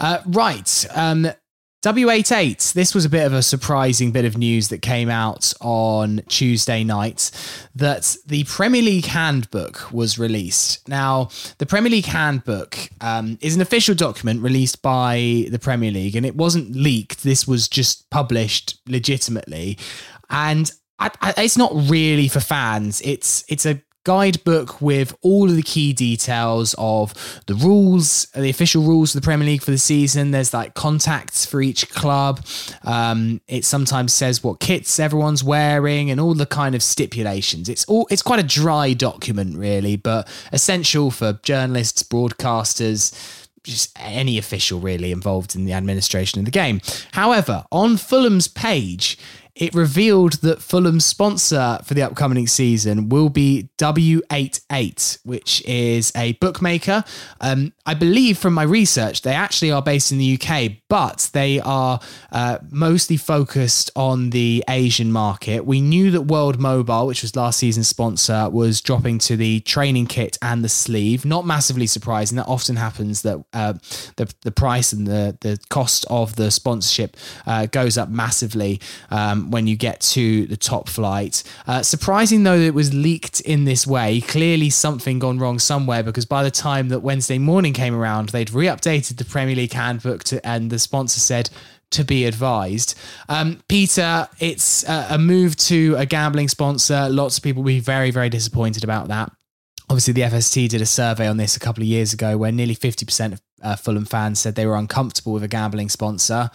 W88, this was a bit of a surprising bit of news that came out on Tuesday night, that the Premier League Handbook was released. Now, the Premier League Handbook is an official document released by the Premier League, and it wasn't leaked. This was just published legitimately. And it's not really for fans. It's a guidebook with all of the key details of the rules, the official rules of the Premier League for the season. There's like contacts for each club. It sometimes says what kits everyone's wearing and all the kind of stipulations. It's quite a dry document, really, but essential for journalists, broadcasters, just any official really involved in the administration of the game. However, on Fulham's page, it revealed that Fulham's sponsor for the upcoming season will be W88, which is a bookmaker. I believe from my research, they actually are based in the UK, but they are mostly focused on the Asian market. We knew that World Mobile, which was last season's sponsor, was dropping to the training kit and the sleeve. Not massively surprising. That often happens, that the price and the cost of the sponsorship goes up massively when you get to the top flight. Surprising though that it was leaked in this way. Clearly something gone wrong somewhere, because by the time that Wednesday morning came around, they'd re-updated the Premier League Handbook and the sponsor said to be advised. Peter, it's a move to a gambling sponsor. Lots of people will be very, very disappointed about that. Obviously, the FST did a survey on this a couple of years ago where nearly 50% of Fulham fans said they were uncomfortable with a gambling sponsor.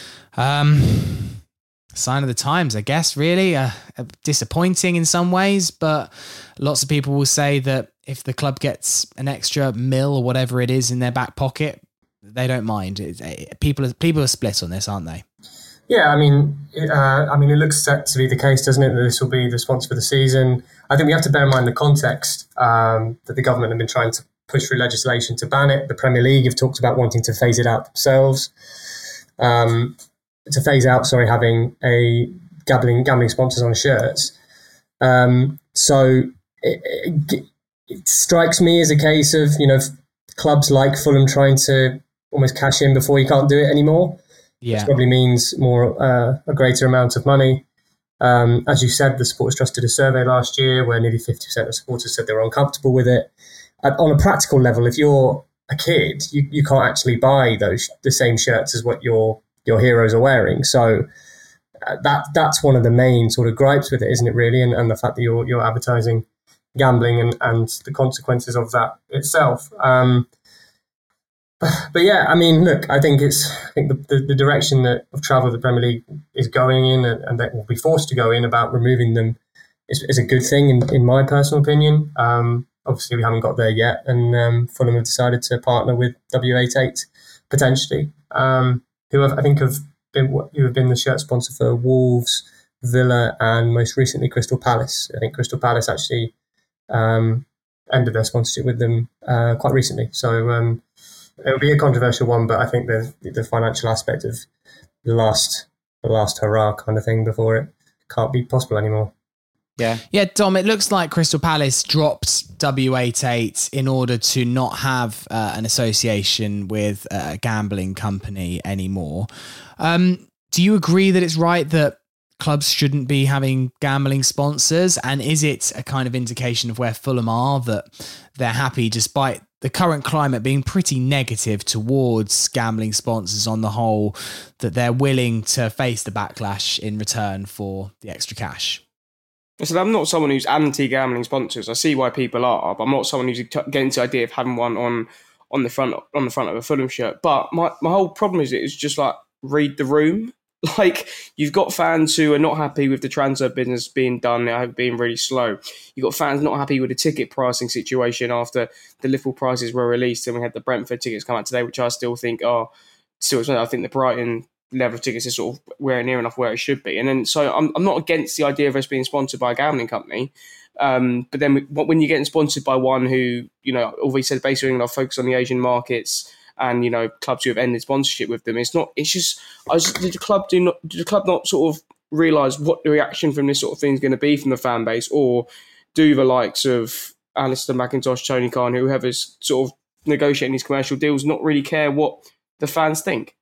Sign of the times, I guess, really. Disappointing in some ways, but lots of people will say that if the club gets an extra mil or whatever it is in their back pocket, they don't mind. People are split on this, aren't they? Yeah, I mean, it looks set to be the case, doesn't it, that this will be the sponsor for the season. I think we have to bear in mind the context that the government have been trying to push through legislation to ban it. The Premier League have talked about wanting to phase it out themselves. Having a gambling sponsors on shirts. So it strikes me as a case of, clubs like Fulham trying to almost cash in before you can't do it anymore. Yeah. Which probably means a greater amount of money. As you said, the Supporters Trust did a survey last year where nearly 50% of supporters said they were uncomfortable with it. On a practical level, if you're a kid, you can't actually buy the same shirts as what your heroes are wearing. So that's one of the main sort of gripes with it, isn't it, really? And the fact that you're advertising gambling and the consequences of that itself. But yeah, I mean, look, I think the direction of travel the Premier League is going in, and that will be forced to go in about removing them is a good thing in my personal opinion. Obviously, we haven't got there yet, and Fulham have decided to partner with W88 potentially, who have been the shirt sponsor for Wolves, Villa, and most recently Crystal Palace. I think Crystal Palace actually ended their sponsorship with them quite recently. So it'll be a controversial one, but I think the financial aspect of the last hurrah kind of thing before it can't be possible anymore. Yeah, Dom, it looks like Crystal Palace dropped W88 in order to not have an association with a gambling company anymore. Do you agree that it's right that clubs shouldn't be having gambling sponsors? And is it a kind of indication of where Fulham are, that they're happy despite the current climate being pretty negative towards gambling sponsors on the whole, that they're willing to face the backlash in return for the extra cash? So I'm not someone who's anti-gambling sponsors. I see why people are, but I'm not someone who's getting to the idea of having one on the front of a Fulham shirt. But my whole problem is just like, read the room. Like, you've got fans who are not happy with the transfer business being done, being really slow. You've got fans not happy with the ticket pricing situation after the Liverpool prices were released, and we had the Brentford tickets come out today, which I still think are still. I think the Brighton level of tickets is sort of near enough where it should be. And then, so I'm not against the idea of us being sponsored by a gambling company. But then when you're getting sponsored by one who, although he said basically I'll focus on the Asian markets, and clubs who have ended sponsorship with them, did the club not sort of realise what the reaction from this sort of thing is going to be from the fan base, or do the likes of Alistair McIntosh, Tony Khan, whoever's sort of negotiating these commercial deals, not really care what the fans think?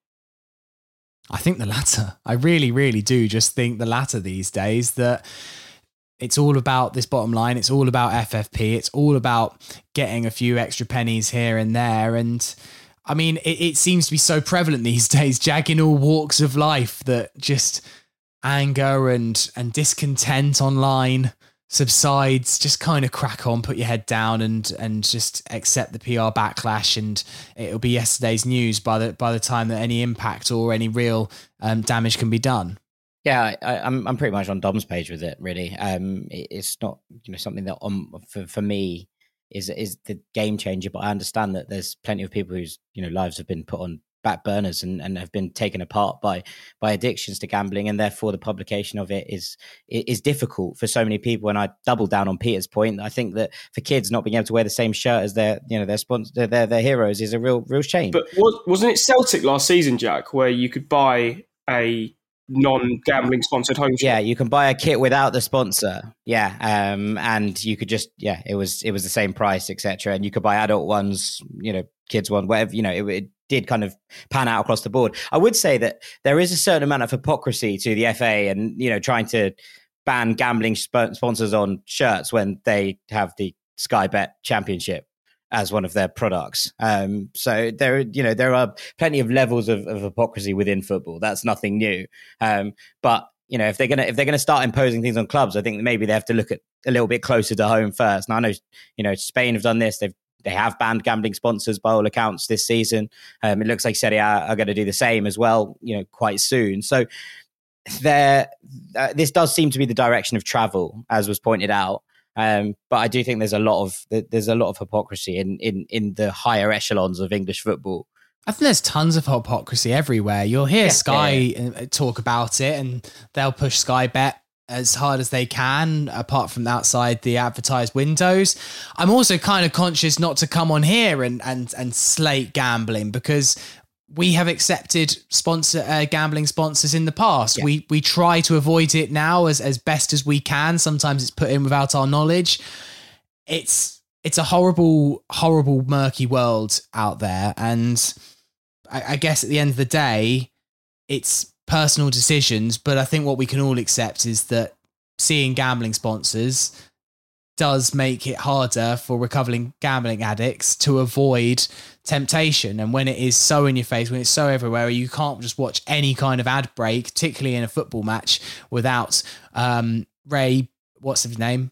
I think the latter. I really, really do just think the latter these days, that it's all about this bottom line. It's all about FFP. It's all about getting a few extra pennies here and there. And I mean, it seems to be so prevalent these days, Jag, in all walks of life, that just anger and discontent online subsides. Just kind of crack on, put your head down, and just accept the PR backlash, and it'll be yesterday's news by the time that any impact or any real damage can be done. Yeah, I'm pretty much on Dom's page with it, really. It's not something that for me is the game changer, but I understand that there's plenty of people whose lives have been put on back burners and have been taken apart by addictions to gambling, and therefore the publication of it is difficult for so many people. And I double down on Peter's point. I think that for kids not being able to wear the same shirt as their sponsor, their heroes, is a real shame. But wasn't it Celtic last season, Jack, where you could buy a non-gambling sponsored home shirt? Yeah, you can buy a kit without the sponsor. Yeah, and you could just it was the same price, etc. And you could buy adult ones, kids one, whatever. It did kind of pan out across the board. I would say that there is a certain amount of hypocrisy to the FA, and trying to ban gambling sponsors on shirts when they have the Sky Bet Championship as one of their products. So there are plenty of levels of hypocrisy within football. That's nothing new. But if they're gonna start imposing things on clubs, I think maybe they have to look at a little bit closer to home first. Now I know Spain have done this. They have banned gambling sponsors by all accounts this season. It looks like Serie A are going to do the same as well, quite soon. So this does seem to be the direction of travel, as was pointed out. But I do think there's a lot of hypocrisy in the higher echelons of English football. I think there's tons of hypocrisy everywhere. You'll hear Sky talk about it, and they'll push Sky Bet as hard as they can, apart from outside the advertised windows. I'm also kind of conscious not to come on here and slate gambling, because we have accepted gambling sponsors in the past. Yeah. We try to avoid it now as best as we can. Sometimes it's put in without our knowledge. It's a horrible, horrible, murky world out there. And I guess at the end of the day, it's personal decisions, but I think what we can all accept is that seeing gambling sponsors does make it harder for recovering gambling addicts to avoid temptation. And when it is so in your face, when it's so everywhere, you can't just watch any kind of ad break, particularly in a football match, without Ray, what's his name?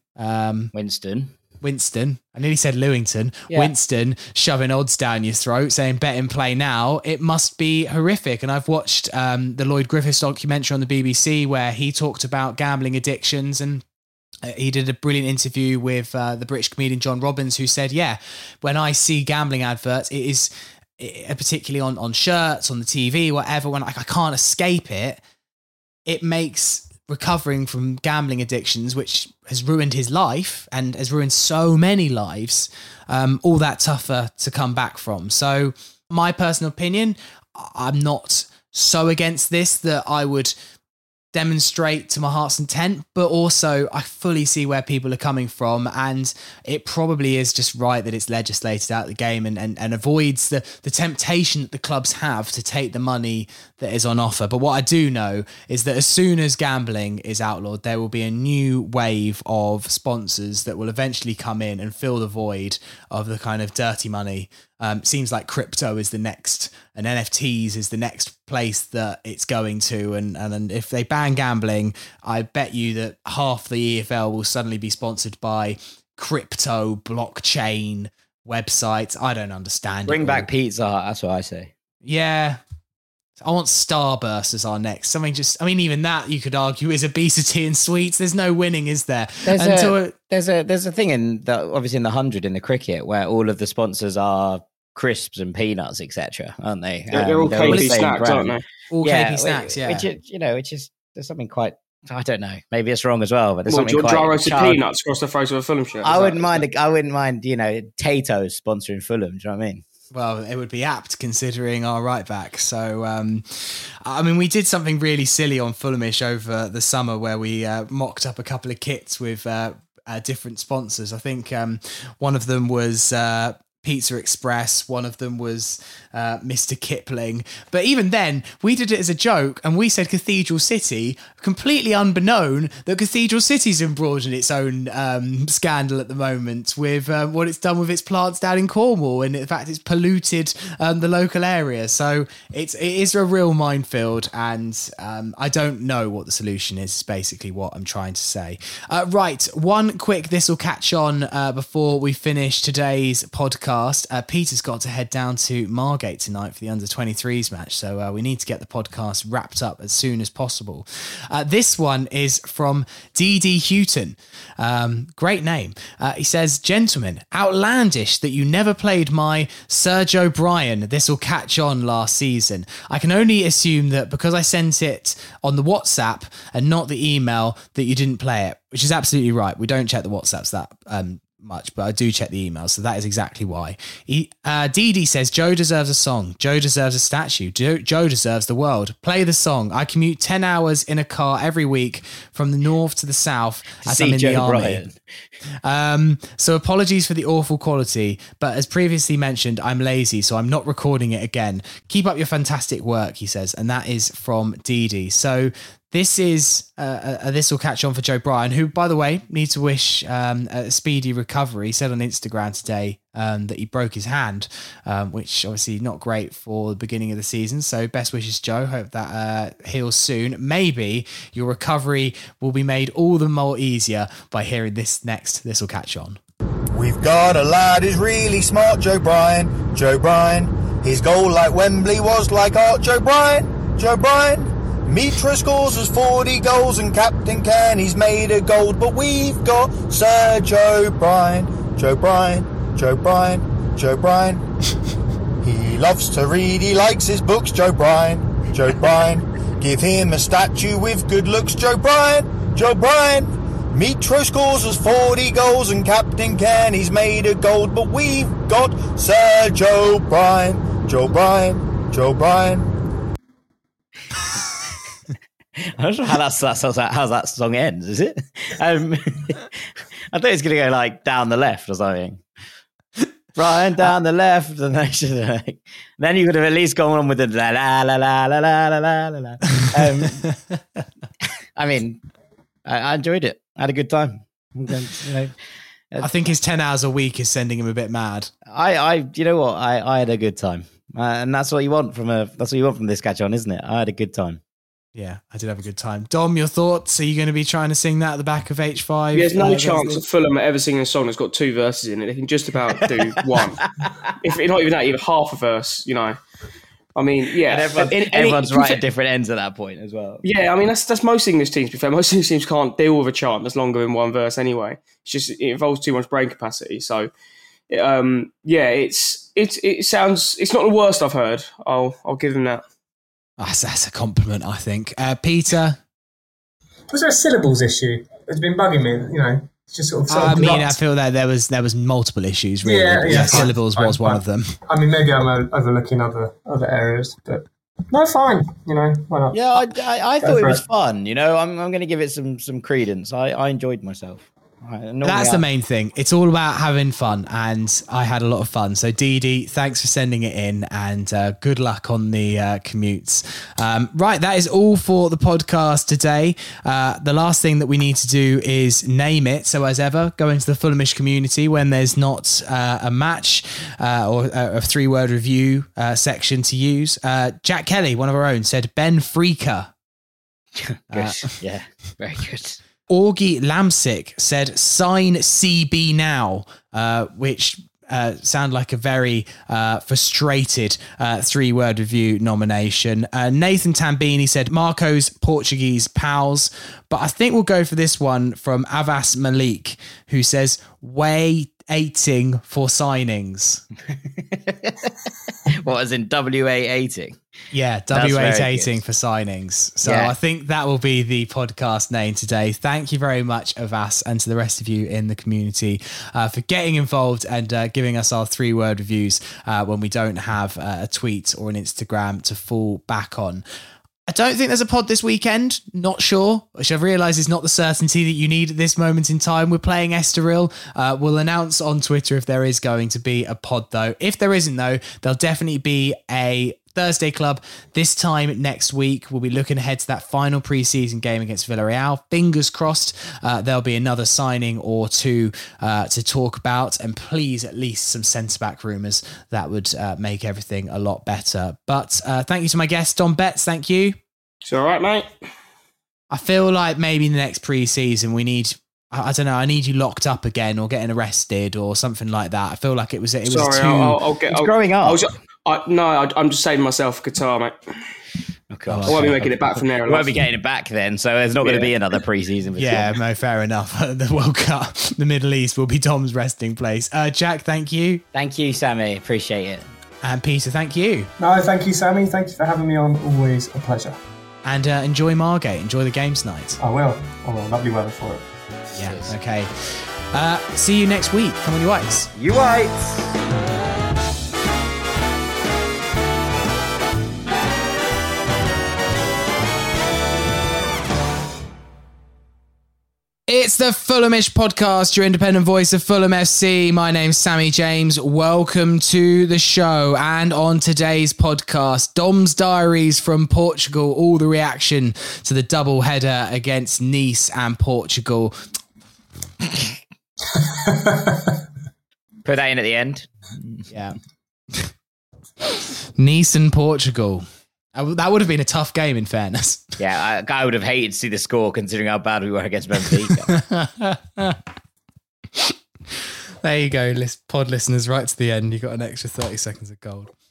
Winston. I nearly said Lewington. Yeah. Winston shoving odds down your throat, saying bet and play now. It must be horrific. And I've watched the Lloyd Griffiths documentary on the BBC where he talked about gambling addictions, and he did a brilliant interview with the British comedian John Robbins, who said, yeah, when I see gambling adverts, it is particularly on shirts, on the TV, whatever, when I can't escape it, it makes recovering from gambling addictions, which has ruined his life and has ruined so many lives, all that tougher to come back from. So my personal opinion, I'm not so against this that I would demonstrate to my heart's intent, but also I fully see where people are coming from, and it probably is just right that it's legislated out of the game and avoids the temptation that the clubs have to take the money that is on offer. But what I do know is that as soon as gambling is outlawed, there will be a new wave of sponsors that will eventually come in and fill the void of the kind of dirty money. Seems like crypto is the next, and NFTs is the next place that it's going to. And if they ban gambling, I bet you that half the EFL will suddenly be sponsored by crypto blockchain websites. I don't understand. Bring back Pizza Hut, that's what I say. Yeah. I want Starburst as our next. Something just, I mean, even that you could argue is obesity and sweets. There's no winning, is there? There's a thing in the, obviously in the 100 in the cricket where all of the sponsors are crisps and peanuts, etc., aren't they? They're all KP snacks, aren't they? All KP snacks, yeah. Which is there's something quite, I don't know, maybe it's wrong as well, but there's something quite dry roasted peanuts across the face of a Fulham shirt. I wouldn't mind, Tato's sponsoring Fulham. Do you know what I mean? Well, it would be apt considering our right back. So, I mean, we did something really silly on Fulhamish over the summer where we mocked up a couple of kits with different sponsors. I think one of them was Pizza Express, one of them was Mr. Kipling. But even then, we did it as a joke and we said Cathedral City, completely unbeknown that Cathedral City's embroiled in its own scandal at the moment with what it's done with its plants down in Cornwall, and in fact it's polluted the local area. So it is a real minefield, and I don't know what the solution is basically what I'm trying to say. Right, one quick this'll catch on before we finish today's podcast. Peter's got to head down to Margate tonight for the under-23s match, so we need to get the podcast wrapped up as soon as possible. This one is from D.D. Houghton. Great name. He says, gentlemen, outlandish that you never played my Serge O'Brien This'll Catch On last season. I can only assume that because I sent it on the WhatsApp and not the email that you didn't play it, which is absolutely right. We don't check the WhatsApps that much, but I do check the emails, so that is exactly why. Dee says Joe deserves a song, Joe deserves a statue, Joe deserves the world. Play the song. I commute 10 hours in a car every week from the north to the south as I'm in the army. So apologies for the awful quality, but as previously mentioned, I'm lazy, so I'm not recording it again. Keep up your fantastic work, he says, and that is from Dee. So this is This'll Catch On for Joe Bryan, who, by the way, needs to wish a speedy recovery. He said on Instagram today that he broke his hand, which obviously not great for the beginning of the season. So best wishes, Joe. Hope that heals soon. Maybe your recovery will be made all the more easier by hearing this next This'll Catch On. We've got a lad who's really smart, Joe Bryan. Joe Bryan. His goal like Wembley was like art, Joe Bryan. Joe Bryan. Mitra scores us 40 goals and Captain Kenny's made of gold, but we've got Sir Joe Bryan. Joe Bryan, Joe Bryan, Joe Bryan. He loves to read, he likes his books, Joe Bryan. Joe Bryan. Give him a statue with good looks, Joe Bryan. Joe Bryan. Mitra scores us 40 goals and Captain Kenny's made of gold, but we've got Sir Joe Bryan. Joe Bryan, Joe Bryan. I'm not sure how that song ends, is it? I thought it's going to go like down the left or something. Brian down the left. And then you could have at least gone on with the la la la la la la la la la. I mean, I enjoyed it. I had a good time. I think his 10 hours a week is sending him a bit mad. You know what? I had a good time, and that's what you want from this catch on, isn't it? I had a good time. Yeah, I did have a good time. Dom, your thoughts? Are you going to be trying to sing that at the back of H5? There's no chance of Fulham ever singing a song that's got 2 verses in it. They can just about do one. If not even that, even half a verse, you know. I mean, yeah. And everyone's right at different ends at that point as well. Yeah, I mean, that's most English teams, to be fair. Most English teams can't deal with a chant that's longer than one verse anyway. It involves too much brain capacity. So, it sounds... It's not the worst I've heard. I'll give them that. That's a compliment, I think. Peter? Was there a syllables issue? It's been bugging me, you know. It's just sort of I feel that there was multiple issues, really. Yeah, syllables was one of them. I mean, maybe I'm overlooking other areas, but no, fine. You know, why not? Yeah, I thought it was fun. You know, I'm going to give it some credence. I enjoyed myself. That's the main thing. It's all about having fun, and I had a lot of fun. So Dee, thanks for sending it in, and good luck on the commutes. Right, that is all for the podcast today. The last thing that we need to do is name it. So as ever, go into the Fulhamish community when there's not a match or a 3-word review section to use. Jack Kelly, one of our own, said Ben Freaker. Good. Yeah, very good. Augie Lamsick said, sign CB now, which sound like a very frustrated 3-word review nomination. Nathan Tambini said, Marco's Portuguese pals. But I think we'll go for this one from Avas Malik, who says, waiting for signings. What, as in WA-18? Yeah, WA-18 for signings. So yeah. I think that will be the podcast name today. Thank you very much, Avas, and to the rest of you in the community for getting involved and giving us our 3-word reviews when we don't have a tweet or an Instagram to fall back on. I don't think there's a pod this weekend. Not sure, which I've realised is not the certainty that you need at this moment in time. We're playing Estoril. We'll announce on Twitter if there is going to be a pod, though. If there isn't, though, there'll definitely be a Thursday Club this time next week. We'll be looking ahead to that final pre-season game against Villarreal. Fingers crossed there'll be another signing or two to talk about, and please at least some centre-back rumours. That would make everything a lot better. But thank you to my guest, Dom Betts. Thank you. It's all right, mate. I feel like maybe in the next pre-season we need... I don't know. I need you locked up again, or getting arrested, or something like that. I feel like it was too. I'll growing up. I'm just saving myself a guitar, mate. Okay. I won't be making it back from there. We won't be getting it back then, so there's not going to be another pre-season. Yeah, no, fair enough. The World Cup, the Middle East will be Dom's resting place. Jack, thank you. Thank you, Sammy. Appreciate it. And Peter, thank you. No, thank you, Sammy. Thank you for having me on. Always a pleasure. And enjoy Margate. Enjoy the games tonight. I will. Lovely weather for it. Yeah, okay. See you next week. Come on, you whites. You whites. It's the Fulhamish podcast, your independent voice of Fulham FC. My name's Sammy James. Welcome to the show. And on today's podcast, Dom's Diaries from Portugal, all the reaction to the double header against Nice and Portugal. Put that in at the end. Yeah. Nice and Portugal. That would have been a tough game, in fairness. Yeah, I would have hated to see the score, considering how bad we were against Benfica. There you go, pod listeners, right to the end. You got an extra 30 seconds of gold.